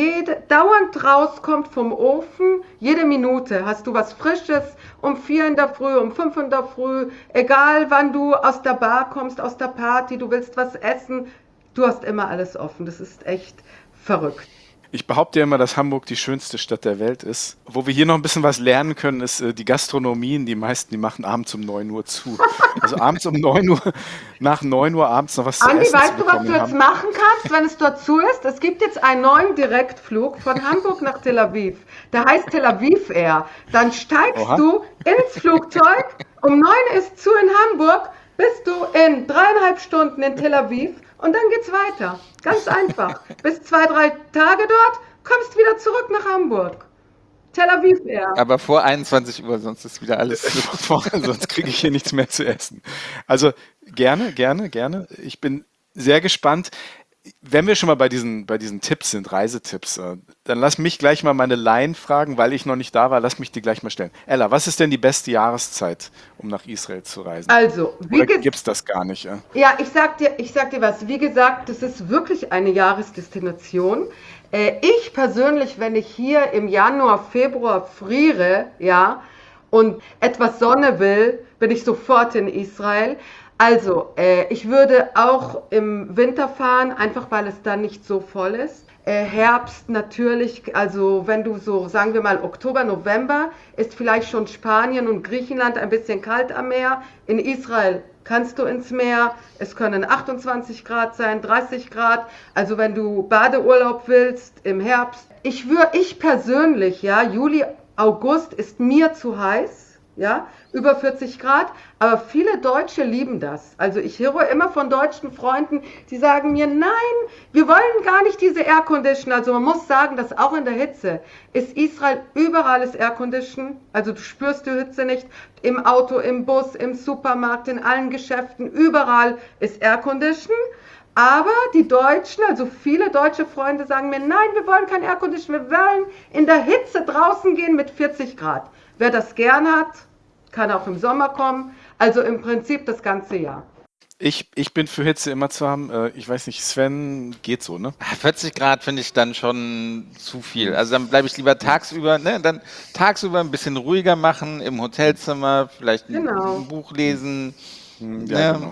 dauernd rauskommt vom Ofen. Jede Minute hast du was Frisches, um 4 in der Früh, um 5 in der Früh, egal wann du aus der Bar kommst, aus der Party, du willst was essen, du hast immer alles offen. Das ist echt verrückt. Ich behaupte ja immer, dass Hamburg die schönste Stadt der Welt ist. Wo wir hier noch ein bisschen was lernen können, ist die Gastronomien. Die meisten, die machen abends um 9 Uhr zu. Also abends um 9 Uhr, nach 9 Uhr abends noch was zu Andi, essen weißt zu du, was bekommen du jetzt machen kannst, wenn es dort zu ist? Es gibt jetzt einen neuen Direktflug von Hamburg nach Tel Aviv. Der heißt Tel Aviv Air. Dann steigst Oha. du ins Flugzeug, um 9 ist zu in Hamburg, bist du in 3,5 Stunden in Tel Aviv und dann geht's weiter. Ganz einfach. Bist 2, 3 Tage dort, kommst wieder zurück nach Hamburg. Tel Aviv Air. Aber vor 21 Uhr, sonst ist wieder alles zu. Sonst kriege ich hier nichts mehr zu essen. Also gerne, gerne, gerne. Ich bin sehr gespannt. Wenn wir schon mal bei diesen Tipps sind, Reisetipps, dann lass mich gleich mal meine Laien fragen, weil ich noch nicht da war. Lass mich die gleich mal stellen. Ella, was ist denn die beste Jahreszeit, um nach Israel zu reisen? Also, Oder gibt es das gar nicht? Ja? Ja, ich sag dir was. Wie gesagt, das ist wirklich eine Jahresdestination. Ich persönlich, wenn ich hier im Januar, Februar friere, ja, und etwas Sonne will, bin ich sofort in Israel. Also, ich würde auch im Winter fahren, einfach weil es dann nicht so voll ist. Herbst natürlich, also wenn du so, sagen wir mal Oktober, November, ist vielleicht schon Spanien und Griechenland ein bisschen kalt am Meer. In Israel kannst du ins Meer, es können 28 Grad sein, 30 Grad. Also wenn du Badeurlaub willst im Herbst. Ich persönlich, ja, Juli, August ist mir zu heiß. Ja, über 40 Grad, aber viele Deutsche lieben das. Also ich höre immer von deutschen Freunden, die sagen mir, nein, wir wollen gar nicht diese Aircondition. Also man muss sagen, dass auch in der Hitze ist Israel, überall ist Aircondition. Also du spürst die Hitze nicht, im Auto, im Bus, im Supermarkt, in allen Geschäften, überall ist Aircondition. Aber die Deutschen, also viele deutsche Freunde sagen mir, nein, wir wollen kein Aircondition, wir wollen in der Hitze draußen gehen mit 40 Grad. Wer das gern hat, kann auch im Sommer kommen. Also im Prinzip das ganze Jahr. Ich bin für Hitze immer zu haben. Ich weiß nicht, Sven geht so, ne? 40 Grad finde ich dann schon zu viel. Also dann bleibe ich lieber tagsüber, ne? Dann tagsüber ein bisschen ruhiger machen, im Hotelzimmer, vielleicht ein Buch lesen. Ja, Ne?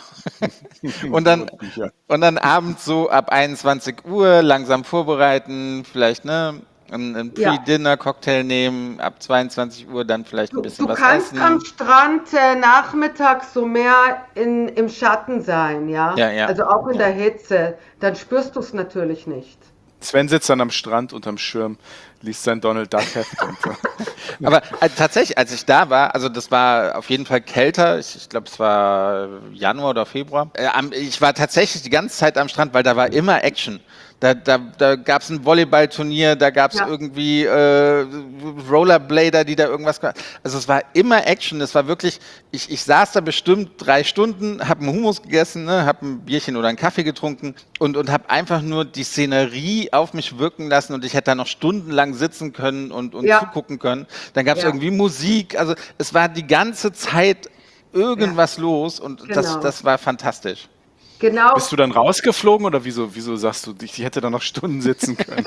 genau. Und dann abends so ab 21 Uhr langsam vorbereiten, vielleicht einen Pre-Dinner-Cocktail nehmen, ab 22 Uhr dann vielleicht ein bisschen was essen. Du kannst am Strand nachmittags so mehr im Schatten sein, ja? Ja. Also auch in der Hitze. Dann spürst du es natürlich nicht. Sven sitzt dann am Strand unterm Schirm, liest sein Donald Duck Heft. Aber tatsächlich, als ich da war, also das war auf jeden Fall kälter, ich glaube es war Januar oder Februar, ich war tatsächlich die ganze Zeit am Strand, weil da war immer Action. Da gab es ein Volleyballturnier, da gab es irgendwie Rollerblader, die da irgendwas gemacht haben. Also es war immer Action, es war wirklich, ich saß da bestimmt 3 Stunden, habe einen Hummus gegessen, ne, habe ein Bierchen oder einen Kaffee getrunken und habe einfach nur die Szenerie auf mich wirken lassen und ich hätte da noch stundenlang sitzen können und zugucken können. Dann gab es irgendwie Musik, also es war die ganze Zeit irgendwas los und das war fantastisch. Genau. Bist du dann rausgeflogen oder wieso sagst du, ich hätte da noch Stunden sitzen können?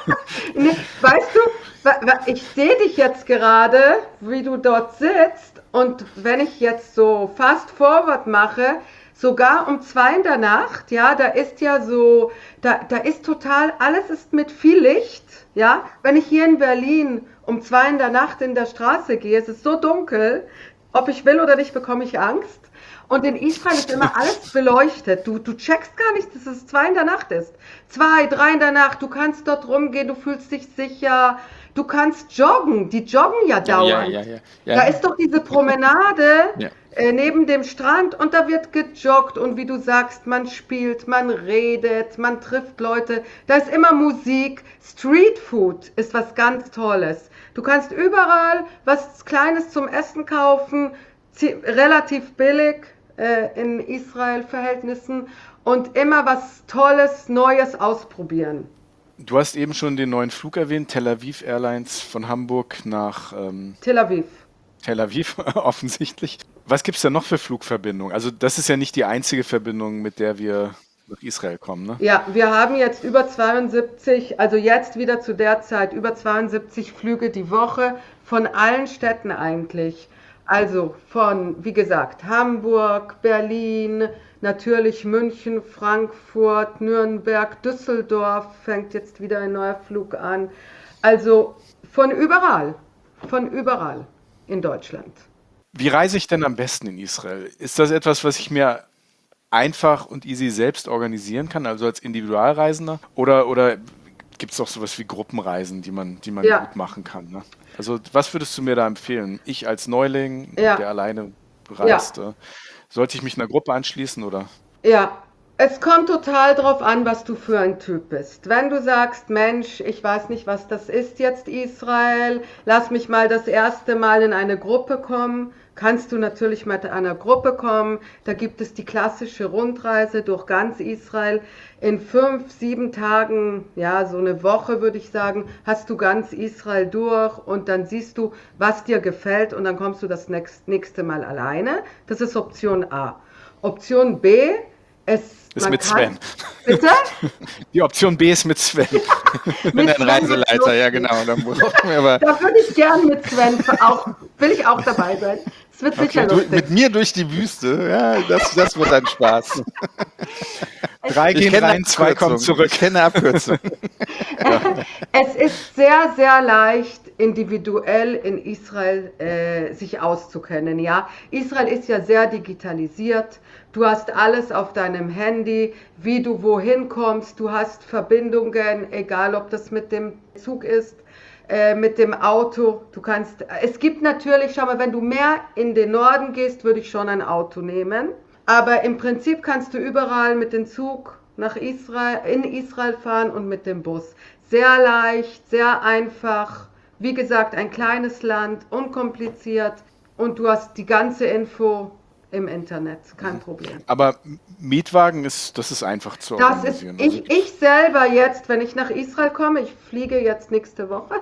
Nee, weißt du, ich sehe dich jetzt gerade, wie du dort sitzt und wenn ich jetzt so fast forward mache, sogar um 2 in der Nacht, ja, da ist ja so, da ist total, alles ist mit viel Licht, ja. Wenn ich hier in Berlin um 2 in der Nacht in der Straße gehe, es ist so dunkel, ob ich will oder nicht, bekomme ich Angst. Und in Israel ist immer alles beleuchtet. Du checkst gar nicht, dass es 2 in der Nacht ist. 2, 3 in der Nacht, du kannst dort rumgehen, du fühlst dich sicher. Du kannst joggen, die joggen ja dauernd. Ja. Da ist doch diese Promenade neben dem Strand und da wird gejoggt. Und wie du sagst, man spielt, man redet, man trifft Leute. Da ist immer Musik. Streetfood ist was ganz Tolles. Du kannst überall was Kleines zum Essen kaufen, relativ billig in Israel-Verhältnissen und immer was Tolles, Neues ausprobieren. Du hast eben schon den neuen Flug erwähnt, Tel Aviv Airlines von Hamburg nach Tel Aviv. Tel Aviv, offensichtlich. Was gibt es da noch für Flugverbindungen? Also das ist ja nicht die einzige Verbindung, mit der wir nach Israel kommen, ne? Ja, wir haben jetzt über 72, also jetzt wieder zu der Zeit, über 72 Flüge die Woche von allen Städten eigentlich. Also von, wie gesagt, Hamburg, Berlin, natürlich München, Frankfurt, Nürnberg, Düsseldorf fängt jetzt wieder ein neuer Flug an. Also von überall in Deutschland. Wie reise ich denn am besten in Israel? Ist das etwas, was ich mir einfach und easy selbst organisieren kann, also als Individualreisender? Oder gibt es auch sowas wie Gruppenreisen, die man gut machen kann, ne? Also was würdest du mir da empfehlen? Ich als Neuling, der alleine reist, sollte ich mich einer Gruppe anschließen oder? Ja, es kommt total drauf an, was du für ein Typ bist. Wenn du sagst, Mensch, ich weiß nicht, was das ist jetzt Israel, lass mich mal das erste Mal in eine Gruppe kommen, kannst du natürlich mit einer Gruppe kommen. Da gibt es die klassische Rundreise durch ganz Israel. In 5, 7 Tagen, ja, so eine Woche würde ich sagen, hast du ganz Israel durch und dann siehst du, was dir gefällt und dann kommst du das nächste Mal alleine. Das ist Option A. Option B ist mit Sven. Bitte? Die Option B ist mit Sven. Ich bin ein Reiseleiter, ja genau. Da würde ich gern mit Sven will ich auch dabei sein. Es wird sicher lustig. Mit mir durch die Wüste, ja, das wird ein Spaß. 3 gehen rein, 2 kommen zurück. Ich kenne Abkürzung. Es ist sehr, sehr leicht, individuell in Israel sich auszukennen. Ja? Israel ist ja sehr digitalisiert. Du hast alles auf deinem Handy, wie du wohin kommst. Du hast Verbindungen, egal ob das mit dem Zug ist, mit dem Auto. Es gibt natürlich, schau mal, wenn du mehr in den Norden gehst, würde ich schon ein Auto nehmen. Aber im Prinzip kannst du überall mit dem Zug in Israel fahren und mit dem Bus. Sehr leicht, sehr einfach. Wie gesagt, ein kleines Land, unkompliziert. Und du hast die ganze Info im Internet, kein Problem. Aber Mietwagen das ist einfach zu organisieren. Ich selber jetzt, wenn ich nach Israel komme, ich fliege jetzt nächste Woche,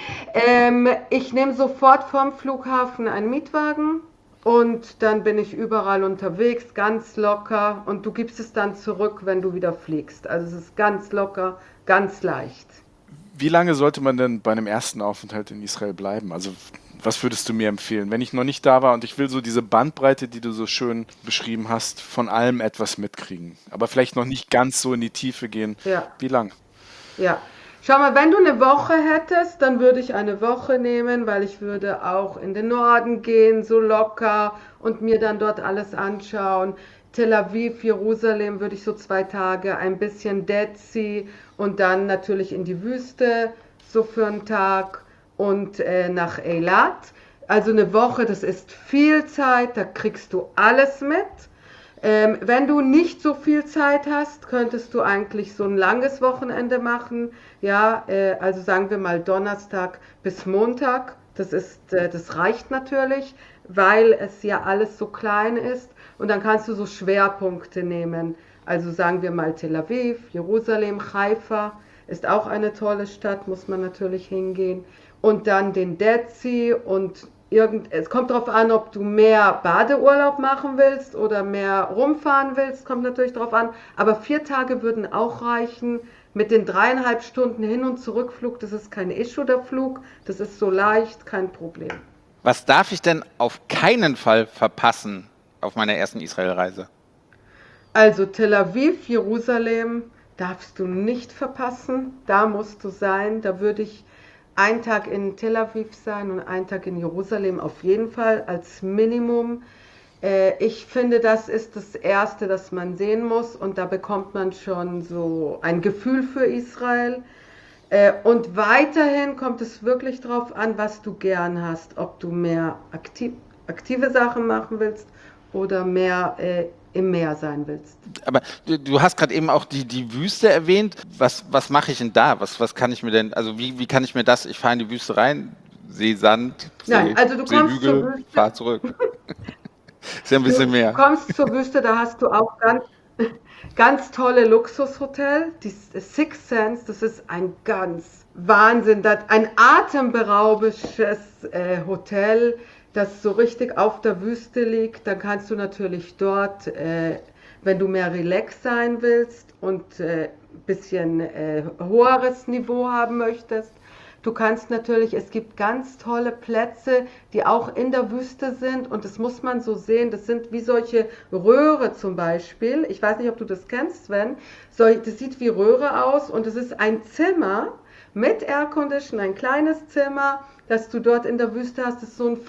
ich nehme sofort vom Flughafen einen Mietwagen und dann bin ich überall unterwegs, ganz locker und du gibst es dann zurück, wenn du wieder fliegst. Also es ist ganz locker, ganz leicht. Wie lange sollte man denn bei einem ersten Aufenthalt in Israel bleiben? Also was würdest du mir empfehlen, wenn ich noch nicht da war und ich will so diese Bandbreite, die du so schön beschrieben hast, von allem etwas mitkriegen, aber vielleicht noch nicht ganz so in die Tiefe gehen? Ja. Wie lang? Ja. Schau mal, wenn du eine Woche hättest, dann würde ich eine Woche nehmen, weil ich würde auch in den Norden gehen, so locker und mir dann dort alles anschauen. Tel Aviv, Jerusalem würde ich so 2 Tage, ein bisschen Dead Sea und dann natürlich in die Wüste, so für einen Tag und nach Eilat. Also eine Woche, das ist viel Zeit, da kriegst du alles mit. Wenn du nicht so viel Zeit hast, könntest du eigentlich so ein langes Wochenende machen. Ja, also sagen wir mal Donnerstag bis Montag. Das reicht natürlich, weil es ja alles so klein ist. Und dann kannst du so Schwerpunkte nehmen. Also sagen wir mal Tel Aviv, Jerusalem, Haifa ist auch eine tolle Stadt, muss man natürlich hingehen. Und dann den Dead Sea und es kommt darauf an, ob du mehr Badeurlaub machen willst oder mehr rumfahren willst, kommt natürlich darauf an. Aber 4 Tage würden auch reichen. Mit den 3,5 Stunden Hin- und Zurückflug, das ist kein Issue, der Flug. Das ist so leicht, kein Problem. Was darf ich denn auf keinen Fall verpassen auf meiner ersten Israel-Reise? Also Tel Aviv, Jerusalem darfst du nicht verpassen. Da musst du sein. Da würde ich einen Tag in Tel Aviv sein und einen Tag in Jerusalem auf jeden Fall als Minimum. Ich finde, das ist das Erste, das man sehen muss und da bekommt man schon so ein Gefühl für Israel. Und weiterhin kommt es wirklich darauf an, was du gern hast, ob du mehr aktive Sachen machen willst oder mehr im Meer sein willst. Aber du hast gerade eben auch die Wüste erwähnt. Was mache ich denn da? Was kann ich mir denn, also wie kann ich mir das, ich fahre in die Wüste rein, sehe Sand, Nein, also du kommst zur Hügel, Wüste. fahr zurück. Ist ja ein bisschen mehr. Du kommst zur Wüste, da hast du auch ganz tolle Luxushotel, die Six Sense, das ist ein ganz Wahnsinn, ein atemberaubendes Hotel, das so richtig auf der Wüste liegt. Dann kannst du natürlich dort, wenn du mehr relax sein willst und ein bisschen höheres Niveau haben möchtest, du kannst natürlich, es gibt ganz tolle Plätze, die auch in der Wüste sind und das muss man so sehen, das sind wie solche Röhre zum Beispiel, ich weiß nicht, ob du das kennst, Sven, das sieht wie Röhre aus und es ist ein Zimmer mit Aircondition, ein kleines Zimmer, das du dort in der Wüste hast, das ist so ein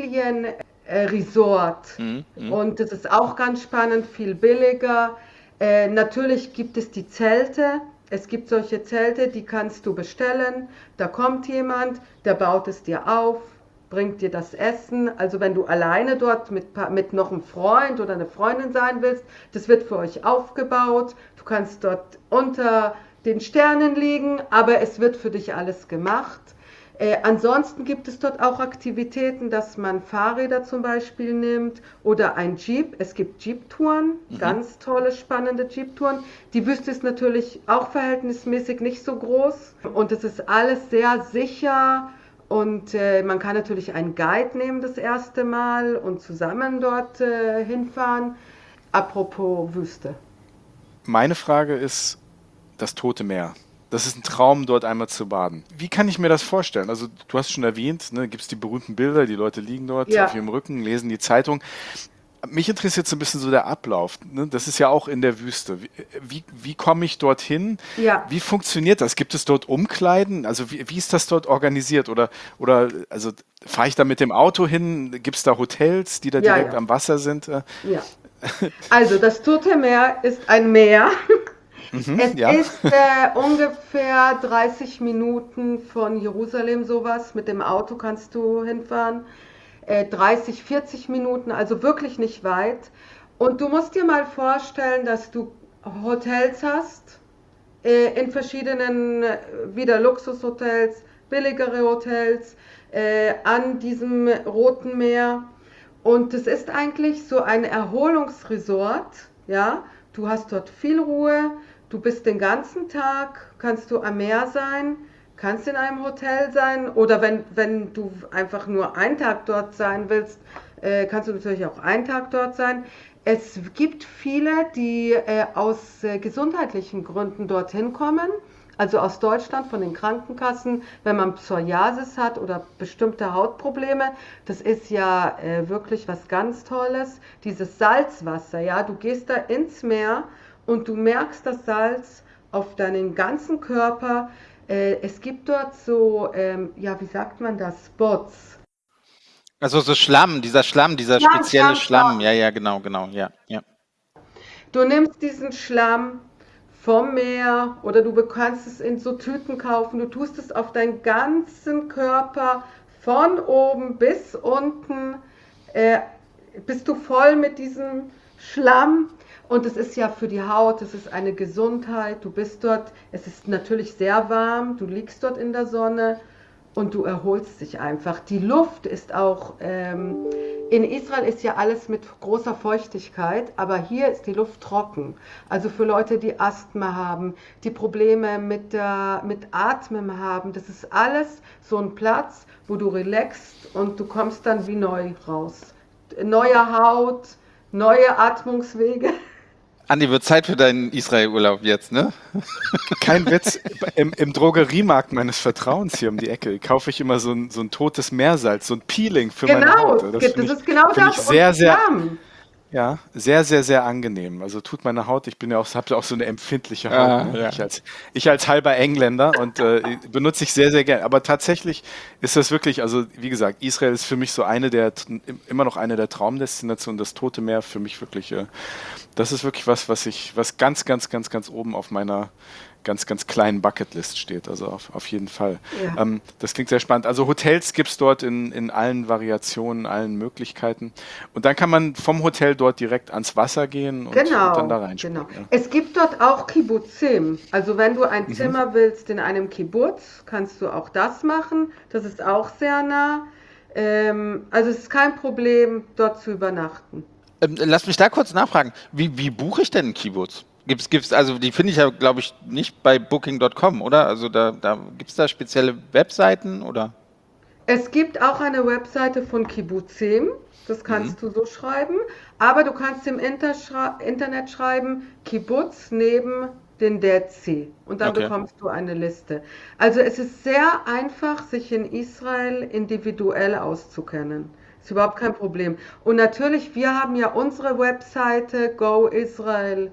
Familienresort und das ist auch ganz spannend, viel billiger. Natürlich gibt es die Zelte. Es gibt solche Zelte, die kannst du bestellen. Da kommt jemand, der baut es dir auf, bringt dir das Essen. Also wenn du alleine dort mit noch einem Freund oder einer Freundin sein willst, das wird für euch aufgebaut. Du kannst dort unter den Sternen liegen, aber es wird für dich alles gemacht. Ansonsten gibt es dort auch Aktivitäten, dass man Fahrräder zum Beispiel nimmt oder ein Jeep. Es gibt Jeep-Touren, ganz tolle, spannende Jeep-Touren. Die Wüste ist natürlich auch verhältnismäßig nicht so groß und es ist alles sehr sicher und man kann natürlich einen Guide nehmen das erste Mal und zusammen dort hinfahren. Apropos Wüste. Meine Frage ist das Tote Meer. Das ist ein Traum, dort einmal zu baden. Wie kann ich mir das vorstellen? Also du hast schon erwähnt, ne, gibt es die berühmten Bilder, die Leute liegen dort auf ihrem Rücken, lesen die Zeitung. Mich interessiert so ein bisschen so der Ablauf. Ne? Das ist ja auch in der Wüste. Wie komme ich dorthin? Ja. Wie funktioniert das? Gibt es dort Umkleiden? Also wie ist das dort organisiert? Oder also fahre ich da mit dem Auto hin? Gibt es da Hotels, die da direkt am Wasser sind? Ja. Also das Tote Meer ist ein Meer. Es ist ungefähr 30 Minuten von Jerusalem sowas. Mit dem Auto kannst du hinfahren. 30, 40 Minuten, also wirklich nicht weit. Und du musst dir mal vorstellen, dass du Hotels hast, in verschiedenen, wieder Luxushotels, billigere Hotels, an diesem Roten Meer. Und es ist eigentlich so ein Erholungsresort, ja. Du hast dort viel Ruhe. Du bist den ganzen Tag, kannst du am Meer sein, kannst in einem Hotel sein oder wenn du einfach nur einen Tag dort sein willst, kannst du natürlich auch einen Tag dort sein. Es gibt viele, die aus gesundheitlichen Gründen dorthin kommen, also aus Deutschland von den Krankenkassen, wenn man Psoriasis hat oder bestimmte Hautprobleme. Das ist ja wirklich was ganz Tolles, dieses Salzwasser, ja, du gehst da ins Meer und du merkst das Salz auf deinen ganzen Körper. Es gibt dort so, wie sagt man das, Spots. Also so Schlamm, dieser spezielle Schlamm. Ja, genau, ja. Du nimmst diesen Schlamm vom Meer oder du kannst es in so Tüten kaufen. Du tust es auf deinen ganzen Körper von oben bis unten. Bist du voll mit diesem Schlamm. Und es ist ja für die Haut, es ist eine Gesundheit. Du bist dort, es ist natürlich sehr warm, du liegst dort in der Sonne und du erholst dich einfach. Die Luft ist auch, in Israel ist ja alles mit großer Feuchtigkeit, aber hier ist die Luft trocken. Also für Leute, die Asthma haben, die Probleme mit Atmen haben, das ist alles so ein Platz, wo du relaxst und du kommst dann wie neu raus. Neue Haut, neue Atmungswege. Andi, wird Zeit für deinen Israel-Urlaub jetzt, ne? Kein Witz, im Drogeriemarkt meines Vertrauens hier um die Ecke kaufe ich immer so ein totes Meersalz, so ein Peeling für meine Genau, Haut. das ist genau finde ich das. sehr, Und sehr, Schlamm. ja, sehr, sehr, sehr angenehm. Also tut meine Haut, habe ja auch so eine empfindliche Haut. Ah, Ne? ja. Ich als halber Engländer und benutze ich sehr, sehr gern. Aber tatsächlich ist das wirklich, also wie gesagt, Israel ist für mich so immer noch eine der Traumdestinationen, das Tote Meer für mich wirklich, das ist wirklich was ganz, ganz, ganz, ganz oben auf meiner ganz, ganz kleinen Bucketlist steht. Also auf jeden Fall. Ja. Das klingt sehr spannend. Also Hotels gibt es dort in allen Variationen, allen Möglichkeiten. Und dann kann man vom Hotel dort direkt ans Wasser gehen und dann da Genau, reinspringen. genau. Ja. Es gibt dort auch Kibbutzim. Also wenn du ein Zimmer willst in einem Kibbutz, kannst du auch das machen. Das ist auch sehr nah. Also es ist kein Problem, dort zu übernachten. Lass mich da kurz nachfragen. Wie buche ich denn einen Kibbutz? Gibt's, also die finde ich ja, glaube ich, nicht bei Booking.com, oder? Also gibt es da spezielle Webseiten, oder? Es gibt auch eine Webseite von Kibbutzim, das kannst du so schreiben, aber du kannst im Internet schreiben, Kibbutz neben den Dead Sea und dann Okay. bekommst du eine Liste. Also es ist sehr einfach, sich in Israel individuell auszukennen. Ist überhaupt kein Problem. Und natürlich, wir haben ja unsere Webseite goisrael.de,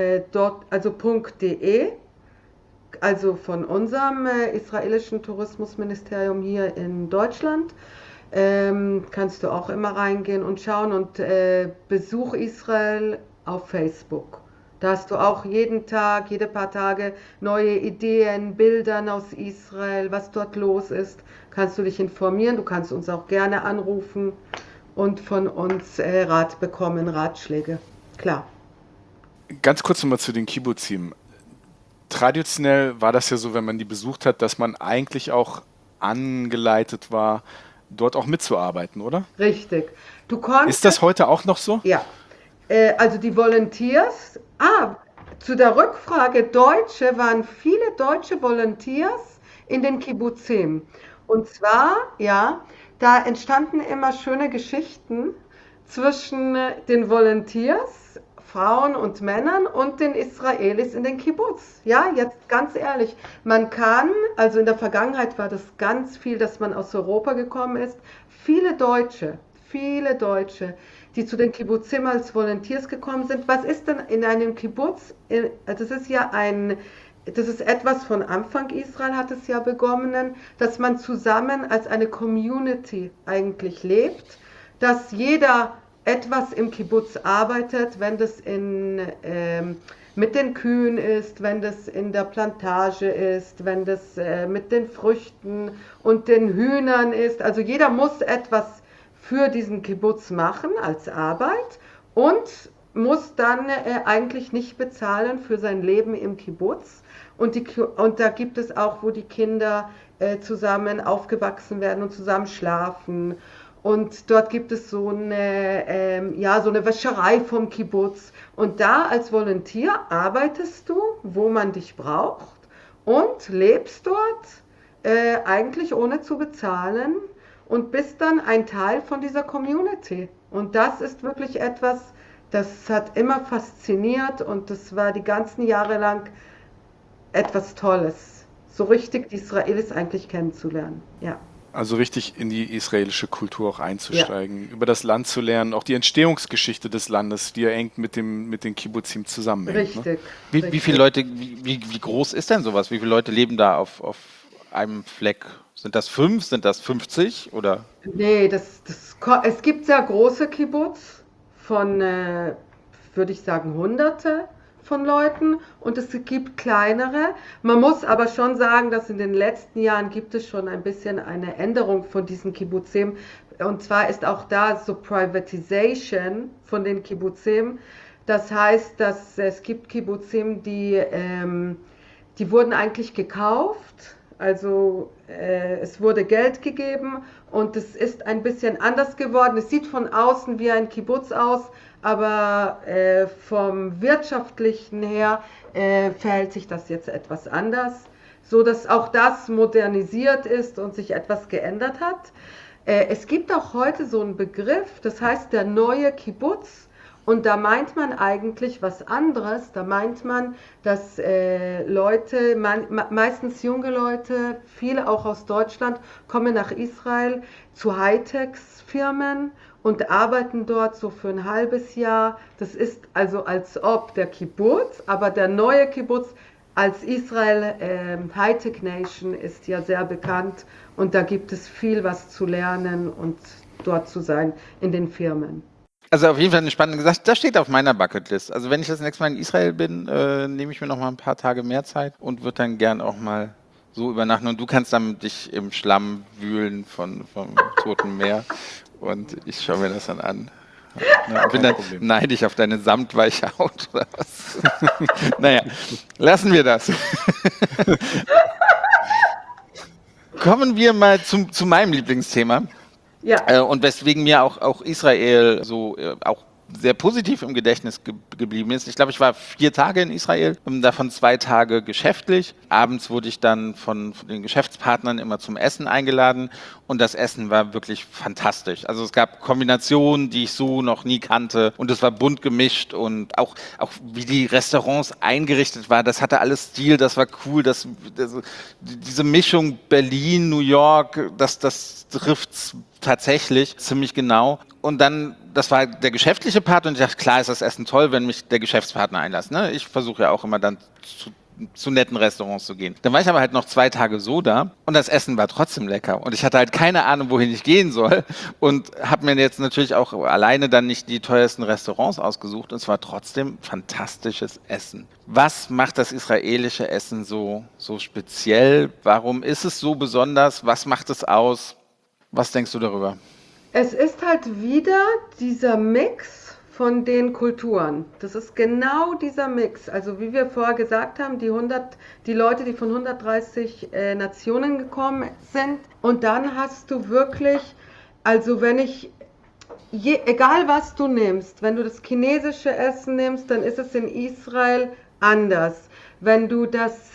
also von unserem israelischen Tourismusministerium hier in Deutschland. Kannst du auch immer reingehen und schauen und Besuch Israel auf Facebook. Da hast du auch jeden Tag, jede paar Tage neue Ideen, Bildern aus Israel, was dort los ist. Kannst du dich informieren, du kannst uns auch gerne anrufen und von uns Rat bekommen, Ratschläge. Klar. Ganz kurz nochmal zu den Kibbutzim. Traditionell war das ja so, wenn man die besucht hat, dass man eigentlich auch angeleitet war, dort auch mitzuarbeiten, oder? Richtig. Du konntest, Ist das heute auch noch so? ja, also die Volunteers, zu der Rückfrage Deutsche, waren viele deutsche Volunteers in den Kibbutzim. Und zwar, ja, da entstanden immer schöne Geschichten zwischen den Volunteers, Frauen und Männern und den Israelis in den Kibbutz. Ja, jetzt ganz ehrlich, man kann, also in der Vergangenheit war das ganz viel, dass man aus Europa gekommen ist, viele Deutsche, die zu den Kibbutzim als Volunteers gekommen sind. Was ist denn in einem Kibbutz? Das ist ja das ist etwas von Anfang Israel hat es ja begonnen, dass man zusammen als eine Community eigentlich lebt, dass jeder etwas im Kibbutz arbeitet, wenn das mit den Kühen ist, wenn das in der Plantage ist, wenn das mit den Früchten und den Hühnern ist. Also jeder muss etwas für diesen Kibbutz machen als Arbeit und muss dann eigentlich nicht bezahlen für sein Leben im Kibbutz. Und da gibt es auch, wo die Kinder zusammen aufgewachsen werden und zusammen schlafen. Und dort gibt es so eine Wäscherei vom Kibbutz. Und da als Volunteer arbeitest du, wo man dich braucht und lebst dort eigentlich ohne zu bezahlen und bist dann ein Teil von dieser Community. Und das ist wirklich etwas, das hat immer fasziniert und das war die ganzen Jahre lang etwas Tolles. So richtig die Israelis eigentlich kennenzulernen. Ja. Also richtig in die israelische Kultur auch einzusteigen, über das Land zu lernen, auch die Entstehungsgeschichte des Landes, die ja eng mit den Kibbutzim zusammenhängt. Ne? Richtig. Wie viele Leute, wie groß ist denn sowas? Wie viele Leute leben da auf einem Fleck? Sind das 5? Sind das 50? Oder? Nee, es gibt sehr große Kibbutz von, würde ich sagen, Hunderte von Leuten und es gibt kleinere. Man muss aber schon sagen, dass in den letzten Jahren gibt es schon ein bisschen eine Änderung von diesen Kibbutzim. Und zwar ist auch da so Privatization von den Kibbutzim. Das heißt, dass es gibt Kibbutzim, die wurden eigentlich gekauft. Also es wurde Geld gegeben und es ist ein bisschen anders geworden. Es sieht von außen wie ein Kibbutz aus, aber vom wirtschaftlichen her verhält sich das jetzt etwas anders, so dass auch das modernisiert ist und sich etwas geändert hat. Es gibt auch heute so einen Begriff, das heißt der neue Kibbutz. Und da meint man eigentlich was anderes. Da meint man, dass Leute, meistens junge Leute, viele auch aus Deutschland, kommen nach Israel zu Hightech-Firmen und arbeiten dort so für ein halbes Jahr. Das ist also als ob der Kibbutz, aber der neue Kibbutz als Israel Hightech Nation ist ja sehr bekannt und da gibt es viel was zu lernen und dort zu sein in den Firmen. Also auf jeden Fall eine spannende Sache. Das steht auf meiner Bucketlist. Also wenn ich das nächste Mal in Israel bin, nehme ich mir noch mal ein paar Tage mehr Zeit und würde dann gern auch mal so übernachten. Und du kannst dann dich im Schlamm wühlen vom Toten Meer. Und ich schaue mir das dann an. Ja, bin dann neidisch auf deine samtweiche Haut oder was. Naja, lassen wir das. Kommen wir mal zu meinem Lieblingsthema. Ja. Und weswegen mir auch Israel so auch sehr positiv im Gedächtnis geblieben ist. Ich glaube, ich war 4 Tage in Israel, davon 2 Tage geschäftlich. Abends wurde ich dann von den Geschäftspartnern immer zum Essen eingeladen und das Essen war wirklich fantastisch. Also es gab Kombinationen, die ich so noch nie kannte und es war bunt gemischt und auch wie die Restaurants eingerichtet waren, das hatte alles Stil, das war cool. Diese Mischung Berlin, New York, das trifft's tatsächlich ziemlich genau. Und dann, das war der geschäftliche Part und ich dachte, klar ist das Essen toll, wenn mich der Geschäftspartner einlässt. Ne? Ich versuche ja auch immer dann zu netten Restaurants zu gehen. Dann war ich aber halt noch 2 Tage so da und das Essen war trotzdem lecker. Und ich hatte halt keine Ahnung, wohin ich gehen soll und habe mir jetzt natürlich auch alleine dann nicht die teuersten Restaurants ausgesucht und es war trotzdem fantastisches Essen. Was macht das israelische Essen so speziell? Warum ist es so besonders? Was macht es aus? Was denkst du darüber? Es ist halt wieder dieser Mix von den Kulturen. Das ist genau dieser Mix. Also wie wir vorher gesagt haben, die Leute, die von 130 Nationen gekommen sind. Und dann hast du wirklich, also egal was du nimmst, wenn du das chinesische Essen nimmst, dann ist es in Israel anders. Wenn du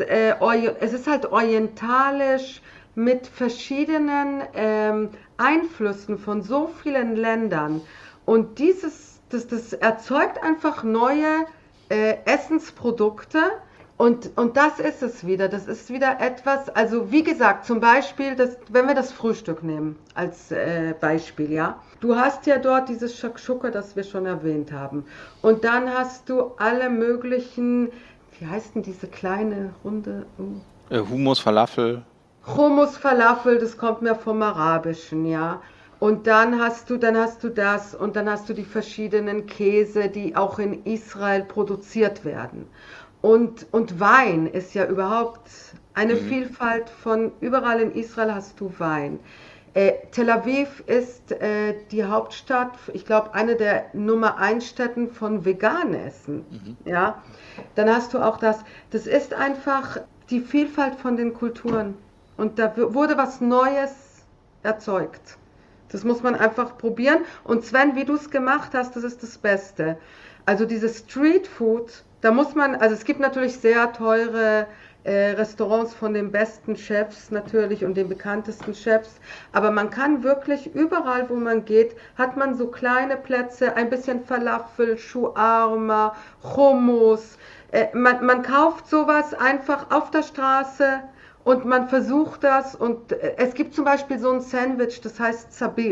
es ist halt orientalisch, mit verschiedenen Einflüssen von so vielen Ländern. Und das erzeugt einfach neue Essensprodukte. Und das ist es wieder. Das ist wieder etwas, also wie gesagt, zum Beispiel, wenn wir das Frühstück nehmen als Beispiel, ja. Du hast ja dort dieses Shakshuka, das wir schon erwähnt haben. Und dann hast du alle möglichen, wie heißt denn diese kleine runde? Hummus, Falafel. Hummus, Falafel, das kommt mir vom Arabischen, ja. Und dann hast du das und dann hast du die verschiedenen Käse, die auch in Israel produziert werden. Und Wein ist ja überhaupt eine Vielfalt von, überall in Israel hast du Wein. Tel Aviv ist die Hauptstadt, ich glaube, eine der Nummer 1 Städten von veganem Essen. Ja? Dann hast du auch das ist einfach die Vielfalt von den Kulturen. Und da wurde was Neues erzeugt. Das muss man einfach probieren. Und Sven, wie du es gemacht hast, das ist das Beste. Also dieses Street Food, also es gibt natürlich sehr teure Restaurants von den besten Chefs natürlich und den bekanntesten Chefs, aber man kann wirklich überall, wo man geht, hat man so kleine Plätze, ein bisschen Falafel, Shawarma, Hummus. Man kauft sowas einfach auf der Straße. Und man versucht das und es gibt zum Beispiel so ein Sandwich, das heißt Zabich.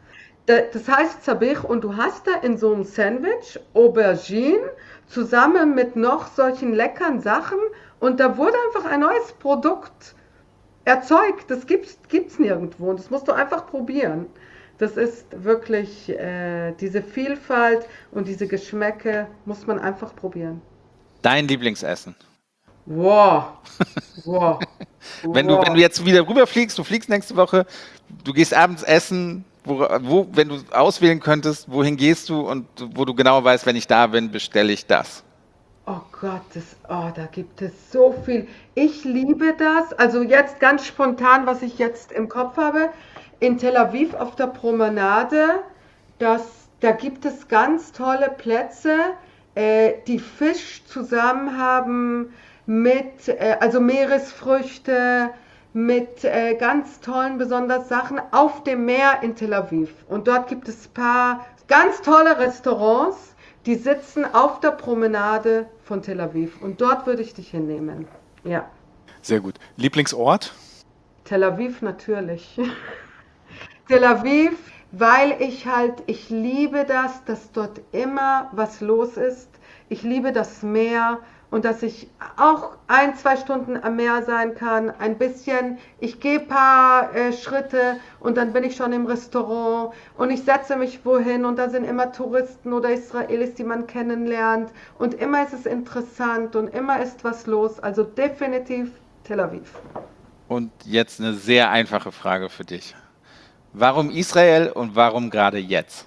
Das heißt Zabich und du hast da in so einem Sandwich Aubergine zusammen mit noch solchen leckeren Sachen und da wurde einfach ein neues Produkt erzeugt. Das gibt's nirgendwo und das musst du einfach probieren. Das ist wirklich diese Vielfalt und diese Geschmäcke muss man einfach probieren. Dein Lieblingsessen? Wow. Wenn du jetzt wieder rüberfliegst, du fliegst nächste Woche, du gehst abends essen, wenn du auswählen könntest, wohin gehst du und wo du genau weißt, wenn ich da bin, bestelle ich das? Oh Gott, da gibt es so viel. Ich liebe das. Also jetzt ganz spontan, was ich jetzt im Kopf habe, in Tel Aviv auf der Promenade, da gibt es ganz tolle Plätze, die Fisch zusammen haben mit, also Meeresfrüchte, mit ganz tollen, besonders Sachen auf dem Meer in Tel Aviv. Und dort gibt es ein paar ganz tolle Restaurants, die sitzen auf der Promenade von Tel Aviv. Und dort würde ich dich hinnehmen. Ja. Sehr gut. Lieblingsort? Tel Aviv natürlich. Tel Aviv, weil ich liebe das, dass dort immer was los ist. Ich liebe das Meer und dass ich auch 1, 2 Stunden am Meer sein kann. Ein bisschen, ich gehe ein paar Schritte und dann bin ich schon im Restaurant und ich setze mich wohin und da sind immer Touristen oder Israelis, die man kennenlernt. Und immer ist es interessant und immer ist was los. Also definitiv Tel Aviv. Und jetzt eine sehr einfache Frage für dich. Warum Israel und warum gerade jetzt?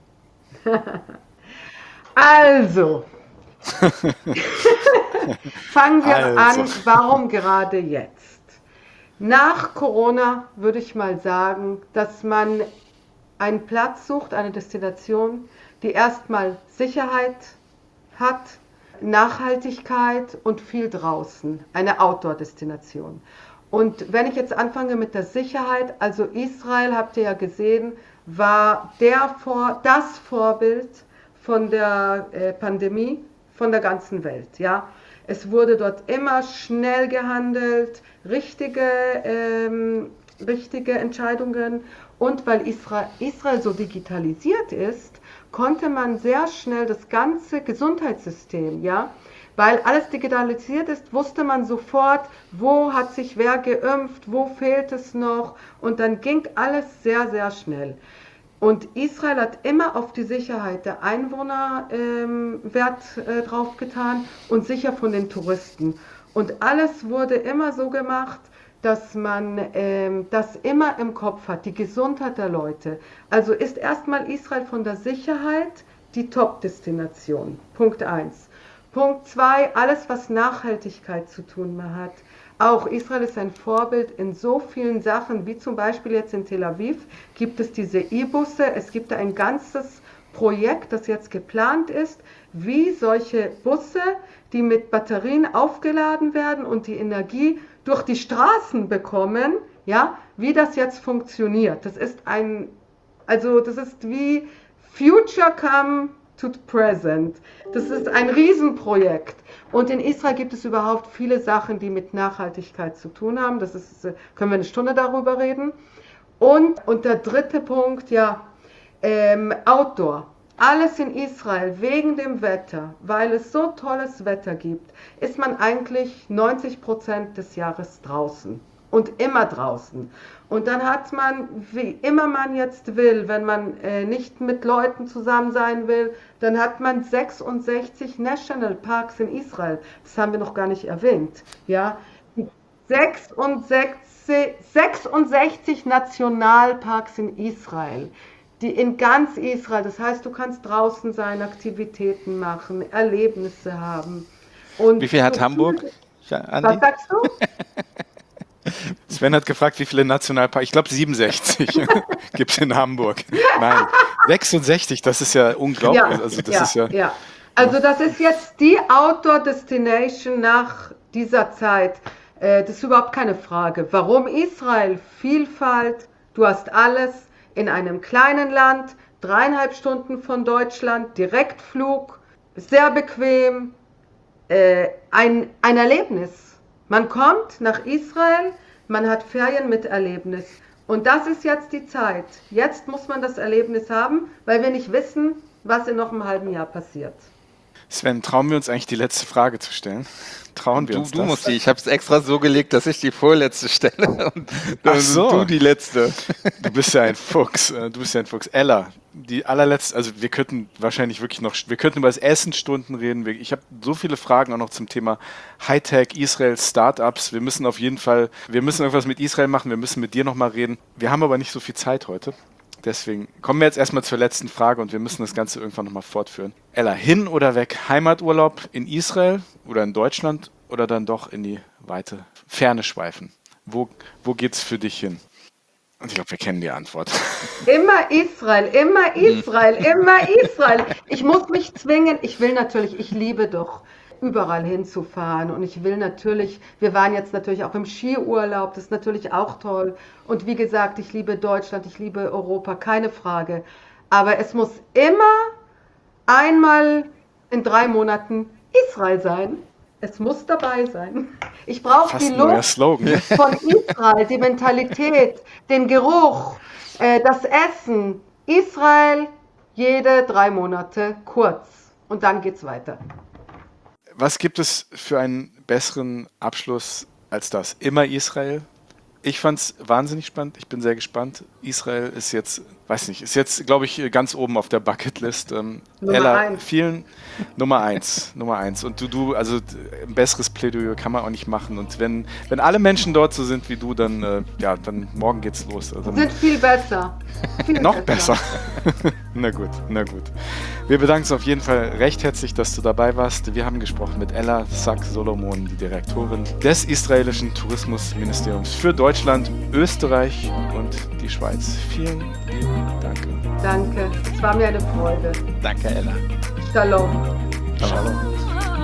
Also, fangen wir an, warum gerade jetzt? Nach Corona würde ich mal sagen, dass man einen Platz sucht, eine Destination, die erstmal Sicherheit hat, Nachhaltigkeit und viel draußen, eine Outdoor-Destination. Und wenn ich jetzt anfange mit der Sicherheit, also Israel, habt ihr ja gesehen, war das Vorbild von der Pandemie von der ganzen Welt. Ja? Es wurde dort immer schnell gehandelt, richtige Entscheidungen. Und weil Israel so digitalisiert ist, konnte man sehr schnell das ganze Gesundheitssystem, ja, weil alles digitalisiert ist, wusste man sofort, wo hat sich wer geimpft, wo fehlt es noch und dann ging alles sehr, sehr schnell. Und Israel hat immer auf die Sicherheit der Einwohner Wert drauf getan und sicher von den Touristen. Und alles wurde immer so gemacht, dass man das immer im Kopf hat, die Gesundheit der Leute. Also ist erstmal Israel von der Sicherheit die Top-Destination. Punkt 1. Punkt 2, alles was Nachhaltigkeit zu tun hat. Auch Israel ist ein Vorbild in so vielen Sachen, wie zum Beispiel jetzt in Tel Aviv gibt es diese E-Busse. Es gibt da ein ganzes Projekt, das jetzt geplant ist, wie solche Busse, die mit Batterien aufgeladen werden und die Energie durch die Straßen bekommen, ja, wie das jetzt funktioniert. Das ist wie Future Come to Present. Das ist ein Riesenprojekt. Und in Israel gibt es überhaupt viele Sachen, die mit Nachhaltigkeit zu tun haben. Können wir eine Stunde darüber reden. Und der dritte Punkt, ja, Outdoor. Alles in Israel wegen dem Wetter, weil es so tolles Wetter gibt, ist man eigentlich 90% des Jahres draußen und immer draußen. Und dann hat man, wie immer man jetzt will, wenn man nicht mit Leuten zusammen sein will, dann hat man 66 National Parks in Israel. Das haben wir noch gar nicht erwähnt. Ja? 66 Nationalparks in Israel. Die in ganz Israel, das heißt, du kannst draußen sein, Aktivitäten machen, Erlebnisse haben. Und wie viel hat Hamburg? Andi? Was sagst du? Sven hat gefragt, wie viele Nationalparks, ich glaube 67 gibt es in Hamburg. Nein, 66, das ist ja unglaublich. Ja. Also das ist jetzt die Outdoor-Destination nach dieser Zeit. Das ist überhaupt keine Frage. Warum Israel? Vielfalt, du hast alles. In einem kleinen Land, 3,5 Stunden von Deutschland, Direktflug, sehr bequem, ein Erlebnis. Man kommt nach Israel, man hat Ferien mit Erlebnis. Und das ist jetzt die Zeit. Jetzt muss man das Erlebnis haben, weil wir nicht wissen, was in noch einem halben Jahr passiert. Sven, trauen wir uns eigentlich die letzte Frage zu stellen? Trauen wir uns das? Du musst ich habe es extra so gelegt, dass ich die vorletzte stelle und du die letzte. Du bist ja ein Fuchs. Ella, die allerletzte, also wir könnten wahrscheinlich wirklich wir könnten über das Essen Stunden reden. Ich habe so viele Fragen auch noch zum Thema Hightech, Israel, Startups. Wir müssen irgendwas mit Israel machen, wir müssen mit dir nochmal reden. Wir haben aber nicht so viel Zeit heute. Deswegen kommen wir jetzt erstmal zur letzten Frage und wir müssen das Ganze irgendwann nochmal fortführen. Ella, hin oder weg? Heimaturlaub in Israel oder in Deutschland oder dann doch in die weite Ferne schweifen? Wo geht's für dich hin? Und ich glaube, wir kennen die Antwort. Immer Israel, immer Israel, immer Israel. Ich muss mich zwingen. Ich liebe doch überall hinzufahren und ich will natürlich, wir waren jetzt natürlich auch im Skiurlaub, das ist natürlich auch toll und wie gesagt, ich liebe Deutschland, ich liebe Europa, keine Frage, aber es muss immer einmal in 3 Monaten Israel sein. Es muss dabei sein. Ich brauche die Luft Slogan. von Israel, die Mentalität, den Geruch, das Essen. Israel jede 3 Monate kurz und dann geht's weiter. Was gibt es für einen besseren Abschluss als das? Immer Israel? Ich fand es wahnsinnig spannend. Ich bin sehr gespannt. Israel ist jetzt, glaube ich, ganz oben auf der Bucketlist. Ella, Nummer eins. Und du, also ein besseres Plädoyer kann man auch nicht machen. Und wenn alle Menschen dort so sind wie du, dann morgen geht's los. Also, sind viel besser. Noch besser. Na gut. Wir bedanken uns auf jeden Fall recht herzlich, dass du dabei warst. Wir haben gesprochen mit Ella Sack-Solomon, die Direktorin des israelischen Tourismusministeriums für Deutschland, Österreich und die Schweiz. Vielen lieben Dank. Danke, es war mir eine Freude. Danke, Ella. Shalom. Shalom.